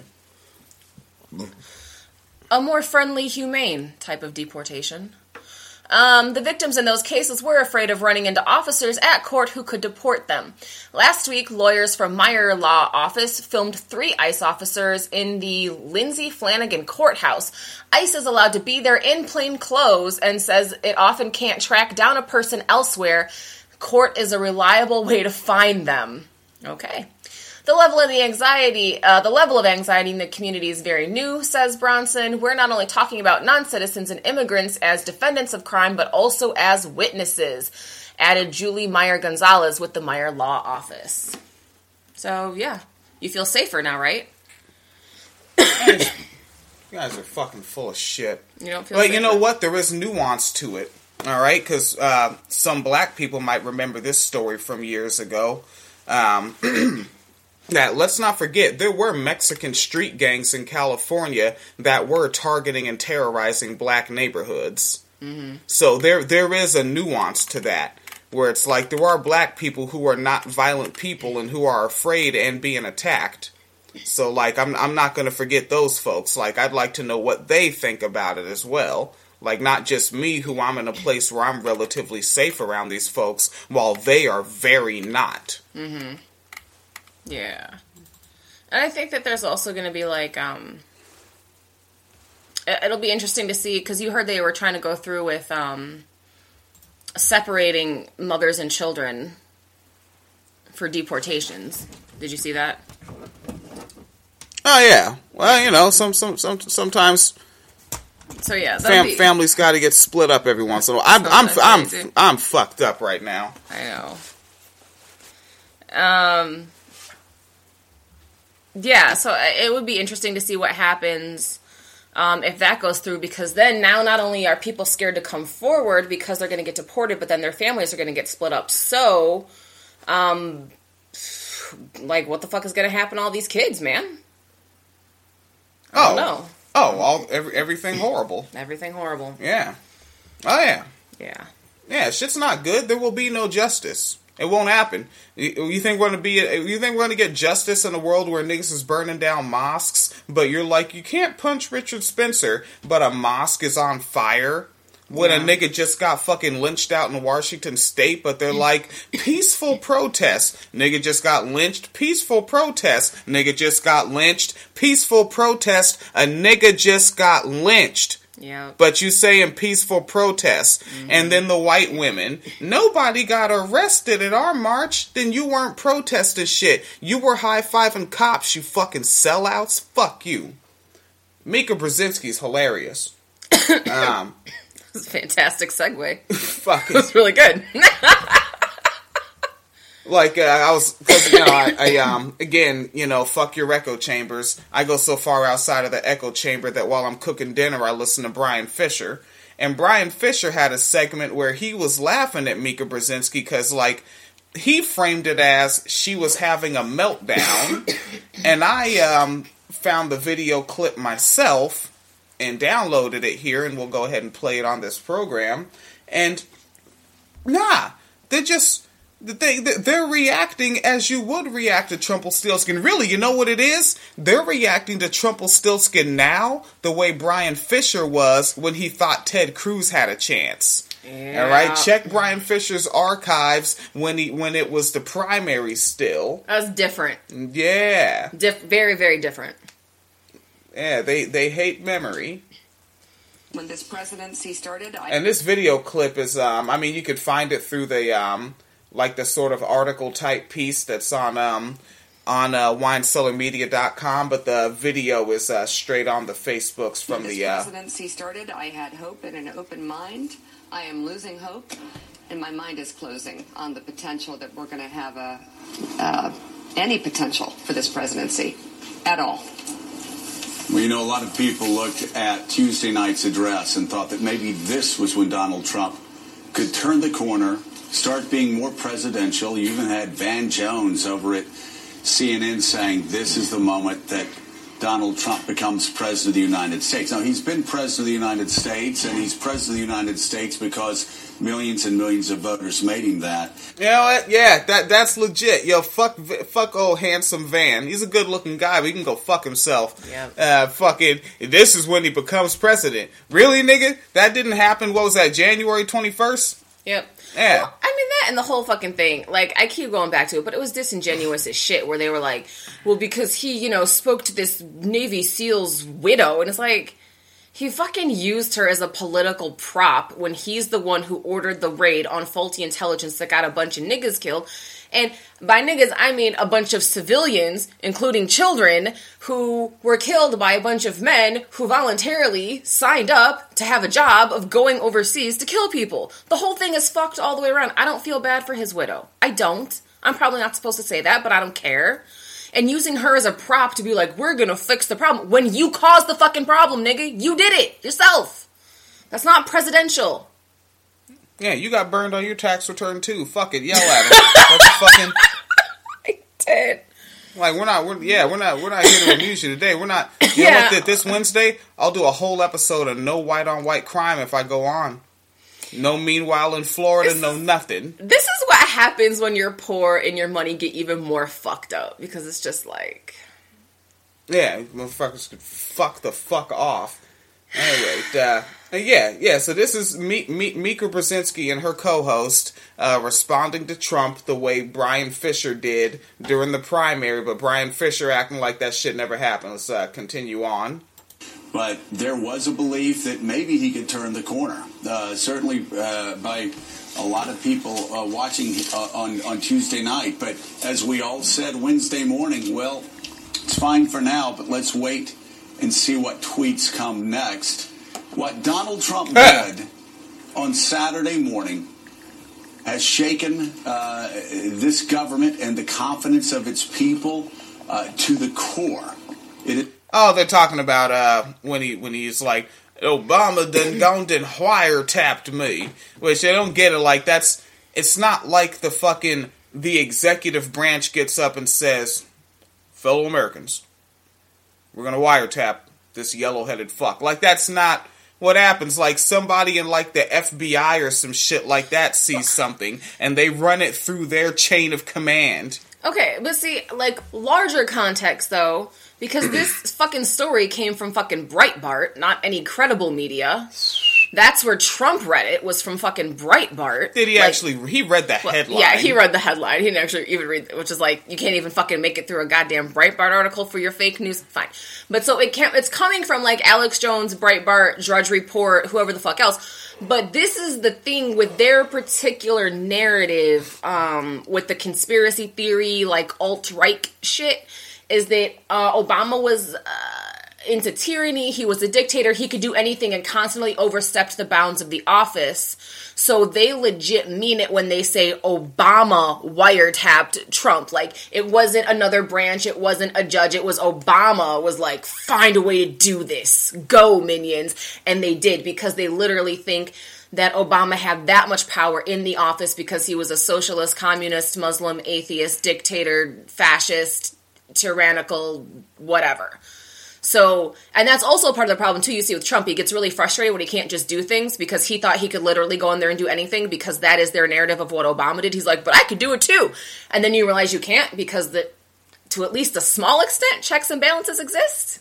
Speaker 16: A more friendly, humane type of deportation. The victims in those cases were afraid of running into officers at court who could deport them. Last week, lawyers from Meyer Law Office filmed 3 ICE officers in the Lindsay Flanagan courthouse. ICE is allowed to be there in plain clothes and says it often can't track down a person elsewhere. Court is a reliable way to find them. Okay. The level of anxiety in the community is very new, says Bronson. We're not only talking about non-citizens and immigrants as defendants of crime, but also as witnesses, added Julie Meyer-Gonzalez with the Meyer Law Office. So, yeah, you feel safer now, right?
Speaker 6: You guys are fucking full of shit.
Speaker 16: You don't feel
Speaker 6: But
Speaker 16: safer?
Speaker 6: you know what? There is nuance to it. All right? Because some black people might remember this story from years ago. Now, let's not forget, there were Mexican street gangs in California that were targeting and terrorizing black neighborhoods.
Speaker 16: Mm-hmm.
Speaker 6: So there is a nuance to that, where it's like there are black people who are not violent people and who are afraid and being attacked. So, like, I'm not going to forget those folks. Like, I'd like to know what they think about it as well. Like, not just me, who I'm in a place where I'm relatively safe around these folks, while they are very not.
Speaker 16: Mm-hmm. Yeah. And I think that there's also going to be, like, it'll be interesting to see, because you heard they were trying to go through with, separating mothers and children for deportations. Did you see that?
Speaker 6: Oh yeah. Well, sometimes.
Speaker 16: So yeah,
Speaker 6: families got to get split up every once in a while. I'm fucked up right now.
Speaker 16: I know. Yeah, so it would be interesting to see what happens if that goes through, because then now not only are people scared to come forward because they're going to get deported, but then their families are going to get split up. So, what the fuck is going to happen to all these kids, man? I don't know.
Speaker 6: Everything horrible.
Speaker 16: Everything horrible.
Speaker 6: Yeah. Oh yeah.
Speaker 16: Yeah.
Speaker 6: Yeah. Shit's not good. There will be no justice. It won't happen. You think we're going to get justice in a world where niggas is burning down mosques, but you're like, you can't punch Richard Spencer, but a mosque is on fire? When a nigga just got fucking lynched out in Washington State, but they're like, peaceful protest. Nigga just got lynched. Peaceful protest. Nigga just got lynched. Peaceful protest. A nigga just got lynched.
Speaker 16: Yeah.
Speaker 6: But you say in peaceful protest. Mm-hmm. And then the white women, nobody got arrested at our march. Then you weren't protesting shit. You were high-fiving cops, you fucking sellouts. Fuck you. Mika Brzezinski's hilarious.
Speaker 16: This is a fantastic segue.
Speaker 6: Fuck it.
Speaker 16: That's really good.
Speaker 6: Again, fuck your echo chambers. I go so far outside of the echo chamber that while I'm cooking dinner, I listen to Brian Fisher. And Brian Fisher had a segment where he was laughing at Mika Brzezinski because, he framed it as she was having a meltdown. And I found the video clip myself and downloaded it here, and we'll go ahead and play it on this program. And they're reacting as you would react to Trumpelstiltskin. Really, you know what it is? They're reacting to Trumpelstiltskin now the way Brian Fisher was when he thought Ted Cruz had a chance. Yeah. All right, check Brian Fisher's archives when it was the primary still.
Speaker 16: That was different.
Speaker 6: Yeah.
Speaker 16: Very, very different.
Speaker 6: Yeah, they hate memory.
Speaker 17: When this presidency started,
Speaker 6: and this video clip is, you could find it through the, the sort of article type piece that's on winecellarmedia.com, but the video is straight on the Facebooks from
Speaker 17: when this presidency started, I had hope and an open mind. I am losing hope, and my mind is closing on the potential that we're going to have any potential for this presidency at all.
Speaker 18: Well, a lot of people looked at Tuesday night's address and thought that maybe this was when Donald Trump could turn the corner, start being more presidential. You even had Van Jones over at CNN saying this is the moment that Donald Trump becomes president of the United States. Now, he's been president of the United States, and he's president of the United States because millions and millions of voters made him that.
Speaker 6: You know what? Yeah, that's legit. Yo, fuck old handsome Van. He's a good-looking guy, but he can go fuck himself.
Speaker 16: Yeah.
Speaker 6: This is when he becomes president. Really, nigga? That didn't happen, what was that, January 21st?
Speaker 16: Yep.
Speaker 6: Yeah.
Speaker 16: Well, that and the whole fucking thing, I keep going back to it, but it was disingenuous as shit where they were like, well, because he, spoke to this Navy SEAL's widow, and it's like, he fucking used her as a political prop when he's the one who ordered the raid on faulty intelligence that got a bunch of niggas killed. And by niggas, I mean a bunch of civilians, including children, who were killed by a bunch of men who voluntarily signed up to have a job of going overseas to kill people. The whole thing is fucked all the way around. I don't feel bad for his widow. I don't. I'm probably not supposed to say that, but I don't care. And using her as a prop to be like, we're gonna fix the problem, when you caused the fucking problem, nigga. You did it yourself. That's not presidential.
Speaker 6: Yeah, you got burned on your tax return too. Fuck it, yell at him.
Speaker 16: I did.
Speaker 6: We're not here to amuse you today. We're not. You know what? This Wednesday, I'll do a whole episode of no white on white crime if I go on. No Meanwhile in Florida, no nothing.
Speaker 16: This is what happens when you're poor and your money get even more fucked up, because it's just like,
Speaker 6: yeah, motherfuckers could fuck the fuck off. Anyway, so this is Mika Brzezinski and her co-host responding to Trump the way Brian Fisher did during the primary, but Brian Fisher acting like that shit never happened. Let's continue on.
Speaker 18: But there was a belief that maybe he could turn the corner. Certainly by a lot of people watching on Tuesday night. But as we all said Wednesday morning, well, it's fine for now, but let's wait and see what tweets come next. What Donald Trump did on Saturday morning has shaken this government and the confidence of its people to the core.
Speaker 6: They're talking about when he's like, Obama done wiretapped me, which they don't get it. Like, it's not like the executive branch gets up and says, fellow Americans, we're gonna wiretap this yellow-headed fuck. Like, that's not what happens. Like, somebody in like the FBI or some shit like that sees something and they run it through their chain of command.
Speaker 16: Okay, but see, like, larger context though, because this fucking story came from fucking Breitbart, not any credible media. That's where Trump read it, was from fucking Breitbart.
Speaker 6: Did he he read the headline?
Speaker 16: Yeah, he read the headline. He didn't actually even read, which is like, you can't even fucking make it through a goddamn Breitbart article for your fake news. Fine. But so it's coming from like Alex Jones, Breitbart, Drudge Report, whoever the fuck else. But this is the thing with their particular narrative, with the conspiracy theory, like alt-right shit, is that Obama was into tyranny, he was a dictator, he could do anything and constantly overstepped the bounds of the office. So they legit mean it when they say Obama wiretapped Trump. Like, it wasn't another branch, it wasn't a judge, it was Obama was like, find a way to do this. Go, minions. And they did, because they literally think that Obama had that much power in the office because he was a socialist, communist, Muslim, atheist, dictator, fascist, tyrannical, whatever. So, and that's also part of the problem, too, you see with Trump. He gets really frustrated when he can't just do things because he thought he could literally go in there and do anything because that is their narrative of what Obama did. He's like, but I could do it, too. And then you realize you can't because, to at least a small extent, checks and balances exist.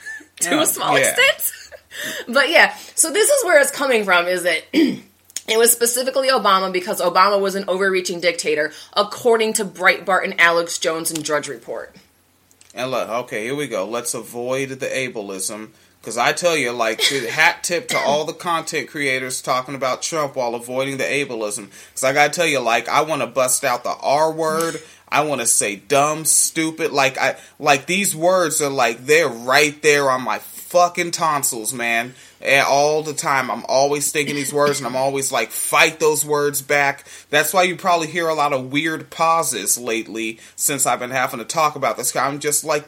Speaker 16: To a small extent. But yeah, so this is where it's coming from, is that it was specifically Obama because Obama was an overreaching dictator, according to Breitbart and Alex Jones and Drudge Report.
Speaker 6: And look, okay, here we go. Let's avoid the ableism. Because I tell you, like, the hat tip to all the content creators talking about Trump while avoiding the ableism. Because I gotta tell you, like, I want to bust out the R word. I want to say dumb, stupid. Like these words are like, they're right there on my fucking tonsils, man. And all the time, I'm always thinking these words, and I'm always like, fight those words back. That's why you probably hear a lot of weird pauses lately since I've been having to talk about this. I'm just like,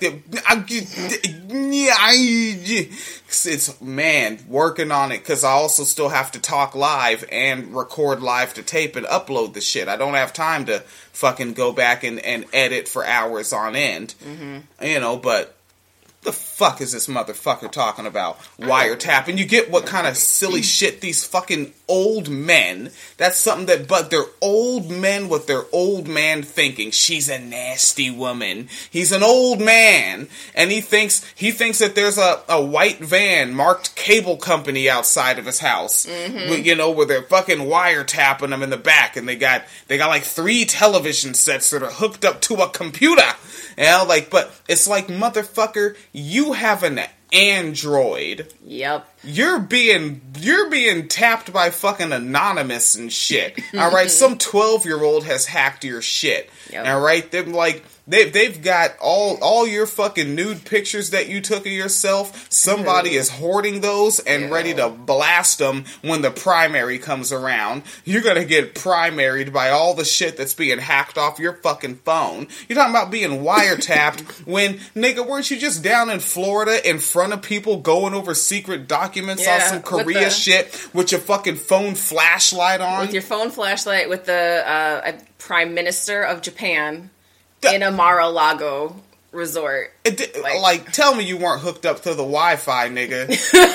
Speaker 6: it's, man, working on it, because I also still have to talk live and record live to tape and upload the shit. I don't have time to fucking go back and edit for hours on end. Mm-hmm. You know, but the fuck is this motherfucker talking about? Wiretapping. You get what kind of silly shit these fucking old men, that's something that, but they're old men with their old man thinking. She's a nasty woman. He's an old man. And he thinks that there's a white van marked cable company outside of his house. Mm-hmm. You know, where they're fucking wiretapping him in the back, and they got like 3 television sets that are hooked up to a computer. You know, like, but it's like, motherfucker, you have an Android. Yep. You're being tapped by fucking Anonymous and shit. Alright, some 12-year-old has hacked your shit. Yep. Alright, they're like, they've got all your fucking nude pictures that you took of yourself. Somebody is hoarding those and ready to blast them when the primary comes around. You're gonna get primaried by all the shit that's being hacked off your fucking phone. You're talking about being wiretapped when, nigga, weren't you just down in Florida in front of people going over secret documents on some Korea shit with your fucking phone flashlight on?
Speaker 16: With your phone flashlight with the Prime Minister of Japan in a Mar-a-Lago resort.
Speaker 6: Like, tell me you weren't hooked up to the Wi-Fi, nigga.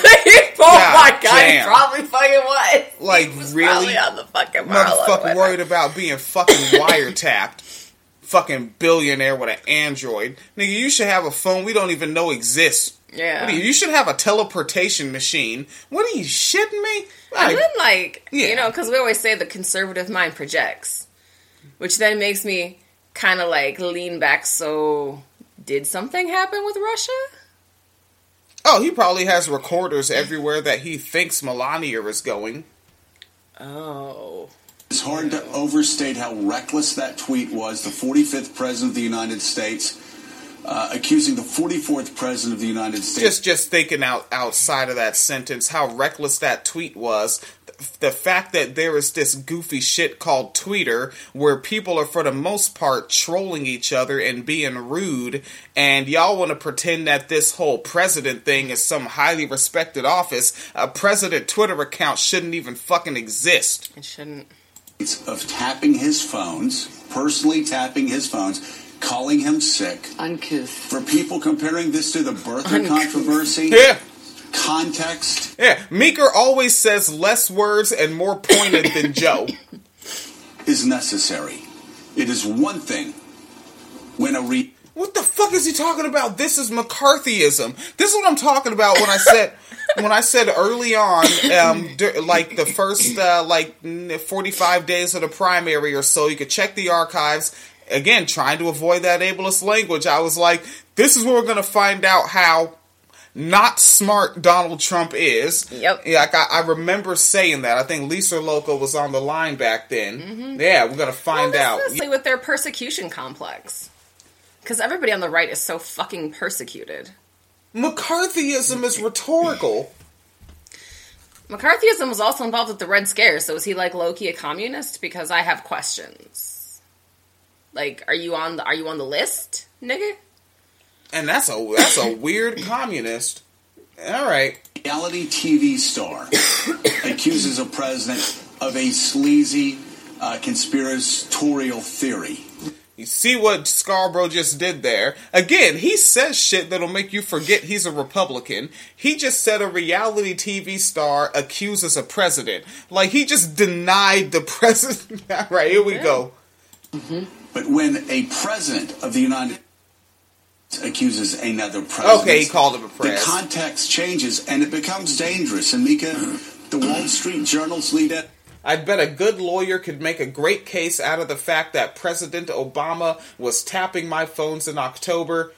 Speaker 16: My God, he probably fucking was.
Speaker 6: Like,
Speaker 16: he was
Speaker 6: really?
Speaker 16: Probably on the fucking Mar-a-Lago.
Speaker 6: Motherfucker worried about being fucking wiretapped. Fucking billionaire with an Android. Nigga, you should have a phone we don't even know exists. Yeah. You should have a teleportation machine. What are you shitting me?
Speaker 16: And then, you know, because we always say the conservative mind projects. Which then makes me kind of lean back. So, did something happen with Russia?
Speaker 6: Oh, he probably has recorders everywhere that he thinks Melania is going.
Speaker 16: Oh.
Speaker 18: It's hard to overstate how reckless that tweet was. The 45th president of the United States accusing the 44th president of the United States.
Speaker 6: Just thinking outside of that sentence, how reckless that tweet was. The fact that there is this goofy shit called Twitter where people are for the most part trolling each other and being rude, and y'all want to pretend that this whole president thing is some highly respected office. A president Twitter account shouldn't even fucking exist.
Speaker 16: It shouldn't.
Speaker 18: Of tapping his phones, personally tapping his phones, calling him sick.
Speaker 17: Uncouth.
Speaker 18: For people comparing this to the birther controversy.
Speaker 6: Yeah.
Speaker 18: Context.
Speaker 6: Yeah, Meeker always says less words and more pointed than Joe.
Speaker 18: Is necessary. It is one thing when
Speaker 6: What the fuck is he talking about? This is McCarthyism. This is what I'm talking about when I said early on, like the first 45 days of the primary or so, you could check the archives. Again, trying to avoid that ableist language. I was like, this is where we're going to find out how not smart Donald Trump is.
Speaker 16: Yep.
Speaker 6: Yeah, I remember saying that. I think Lisa Loco was on the line back then. Mm-hmm. Yeah, we're going to find out.
Speaker 16: Especially with their persecution complex. Because everybody on the right is so fucking persecuted.
Speaker 6: McCarthyism is rhetorical.
Speaker 16: McCarthyism was also involved with the Red Scare, so is he like low-key a communist? Because I have questions. Like, are you on the list, nigga?
Speaker 6: And that's a weird communist. All right.
Speaker 18: Reality TV star accuses a president of a sleazy conspiratorial theory.
Speaker 6: You see what Scarborough just did there? Again, he says shit that'll make you forget he's a Republican. He just said a reality TV star accuses a president. Like, he just denied the president. All right, here we go.
Speaker 18: Mm-hmm. But when a president of the United States accuses another president...
Speaker 6: Okay, he called him a president.
Speaker 18: The context changes, and it becomes dangerous. And Mika, the Wall Street Journal's lead...
Speaker 6: I'd bet a good lawyer could make a great case out of the fact that President Obama was tapping my phones in October,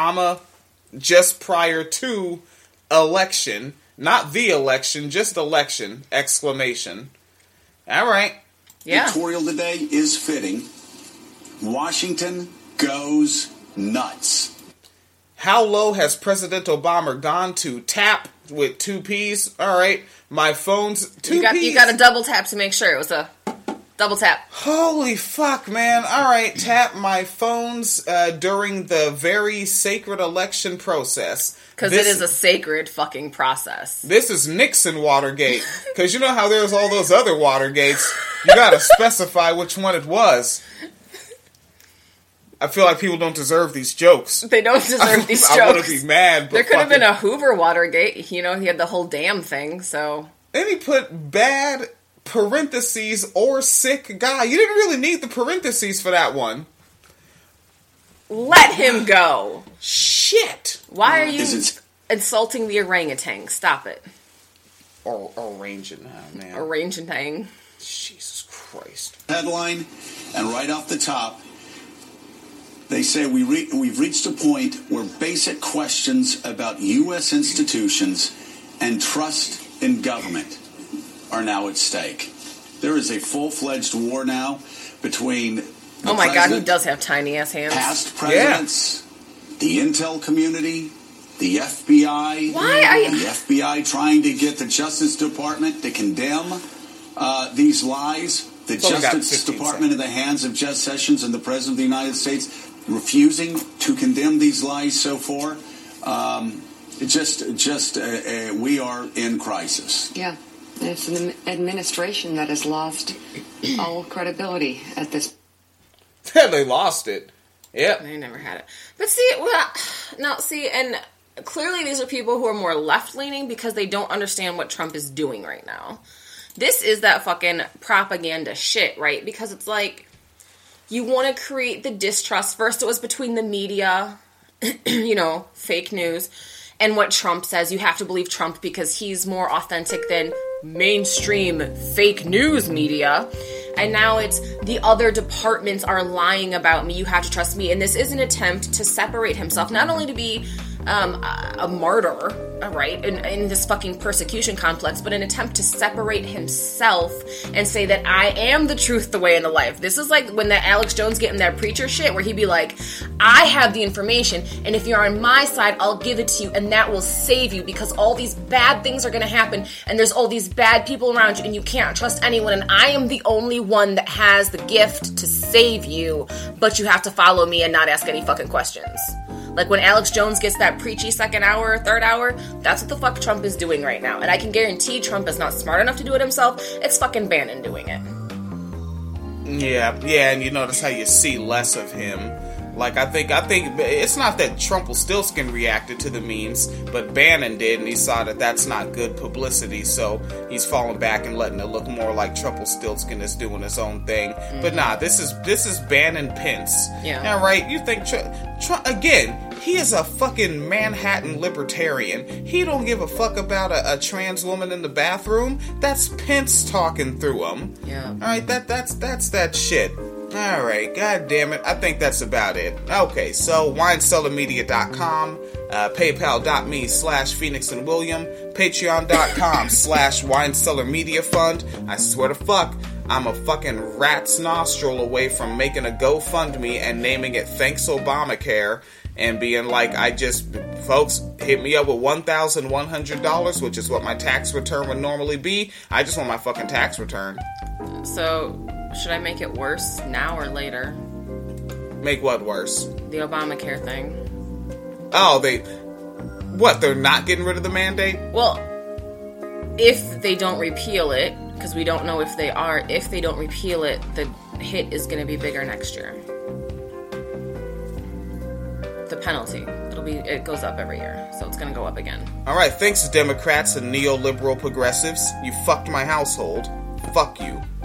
Speaker 6: just prior to election. Not the election, just election, exclamation. All right.
Speaker 16: Yeah.
Speaker 18: Editorial today is fitting. Washington goes nuts.
Speaker 6: How low has President Obama gone to tap with 2 P's? All right, my phone's 2 P's.
Speaker 16: You got a double tap to make sure it was a double tap.
Speaker 6: Holy fuck, man. All right, tap my phones during the very sacred election process.
Speaker 16: Because it is a sacred fucking process.
Speaker 6: This is Nixon Watergate. Because you know how there's all those other Watergates. You gotta specify which one it was. I feel like people don't deserve these jokes.
Speaker 16: They don't deserve these jokes.
Speaker 6: I want to be mad. But
Speaker 16: there could have been a Hoover Watergate. You know, he had the whole damn thing, so...
Speaker 6: Then he put bad parentheses or sick guy. You didn't really need the parentheses for that one.
Speaker 16: Let him go.
Speaker 6: Shit.
Speaker 16: Why are you insulting the orangutan? Stop it. Orangutan.
Speaker 6: Jesus Christ.
Speaker 18: Headline, and right off the top... They say we've reached a point where basic questions about U.S. institutions and trust in government are now at stake. There is a full-fledged war now between
Speaker 16: oh my God, he does have tiny-ass hands.
Speaker 18: Past presidents, the intel community, the FBI. The FBI trying to get the Justice Department to condemn these lies. The Justice Department in the hands of Jeff Sessions and the President of the United States refusing to condemn these lies so far. We are in crisis.
Speaker 17: Yeah, it's an administration that has lost all credibility at this.
Speaker 6: They lost it. Yep.
Speaker 16: They never had it. But and clearly these are people who are more left-leaning because they don't understand what Trump is doing right now. This is that fucking propaganda shit, right? Because it's like, you want to create the distrust. First it was between the media, fake news, and what Trump says. You have to believe Trump because he's more authentic than mainstream fake news media. And now it's the other departments are lying about me. You have to trust me. And this is an attempt to separate himself, not only to be a martyr, right, in this fucking persecution complex, but an attempt to separate himself and say that I am the truth, the way, and the life. This is like when that Alex Jones getting that preacher shit where he'd be like, I have the information, and if you're on my side, I'll give it to you, and that will save you, because all these bad things are going to happen, and there's all these bad people around you, and you can't trust anyone, and I am the only one that has the gift to save you, but you have to follow me and not ask any fucking questions. Like when Alex Jones gets that preachy second hour or third hour, that's what the fuck Trump is doing right now. And I can guarantee Trump is not smart enough to do it himself. It's fucking Bannon doing it.
Speaker 6: Yeah, and you notice how you see less of him. Like, I think it's not that Trumpelstiltskin reacted to the memes, but Bannon did, and he saw that that's not good publicity, so he's falling back and letting it look more like Trumpelstiltskin is doing his own thing. Mm-hmm. But nah, this is Bannon Pence. Yeah. Now, right, you think Trump, again, he is a fucking Manhattan libertarian. He don't give a fuck about a trans woman in the bathroom. That's Pence talking through him. Yeah. Alright, that's that shit. Alright, god damn it. I think that's about it. Okay, so winecellarmedia.com, paypal.me/Phoenix and William, patreon.com/winecellarmediafund. I swear to fuck, I'm a fucking rat's nostril away from making a GoFundMe and naming it Thanks Obamacare and being like, folks, hit me up with $1,100, which is what my tax return would normally be. I just want my fucking tax return.
Speaker 16: So, should I make it worse now or later?
Speaker 6: Make what worse?
Speaker 16: The Obamacare thing.
Speaker 6: Oh, they're not getting rid of the mandate?
Speaker 16: Well, if they don't repeal it, because we don't know if they are, if they don't repeal it, the hit is going to be bigger next year. The penalty. It goes up every year, so it's going to go up again.
Speaker 6: Alright, thanks Democrats and neoliberal progressives. You fucked my household. Fuck you.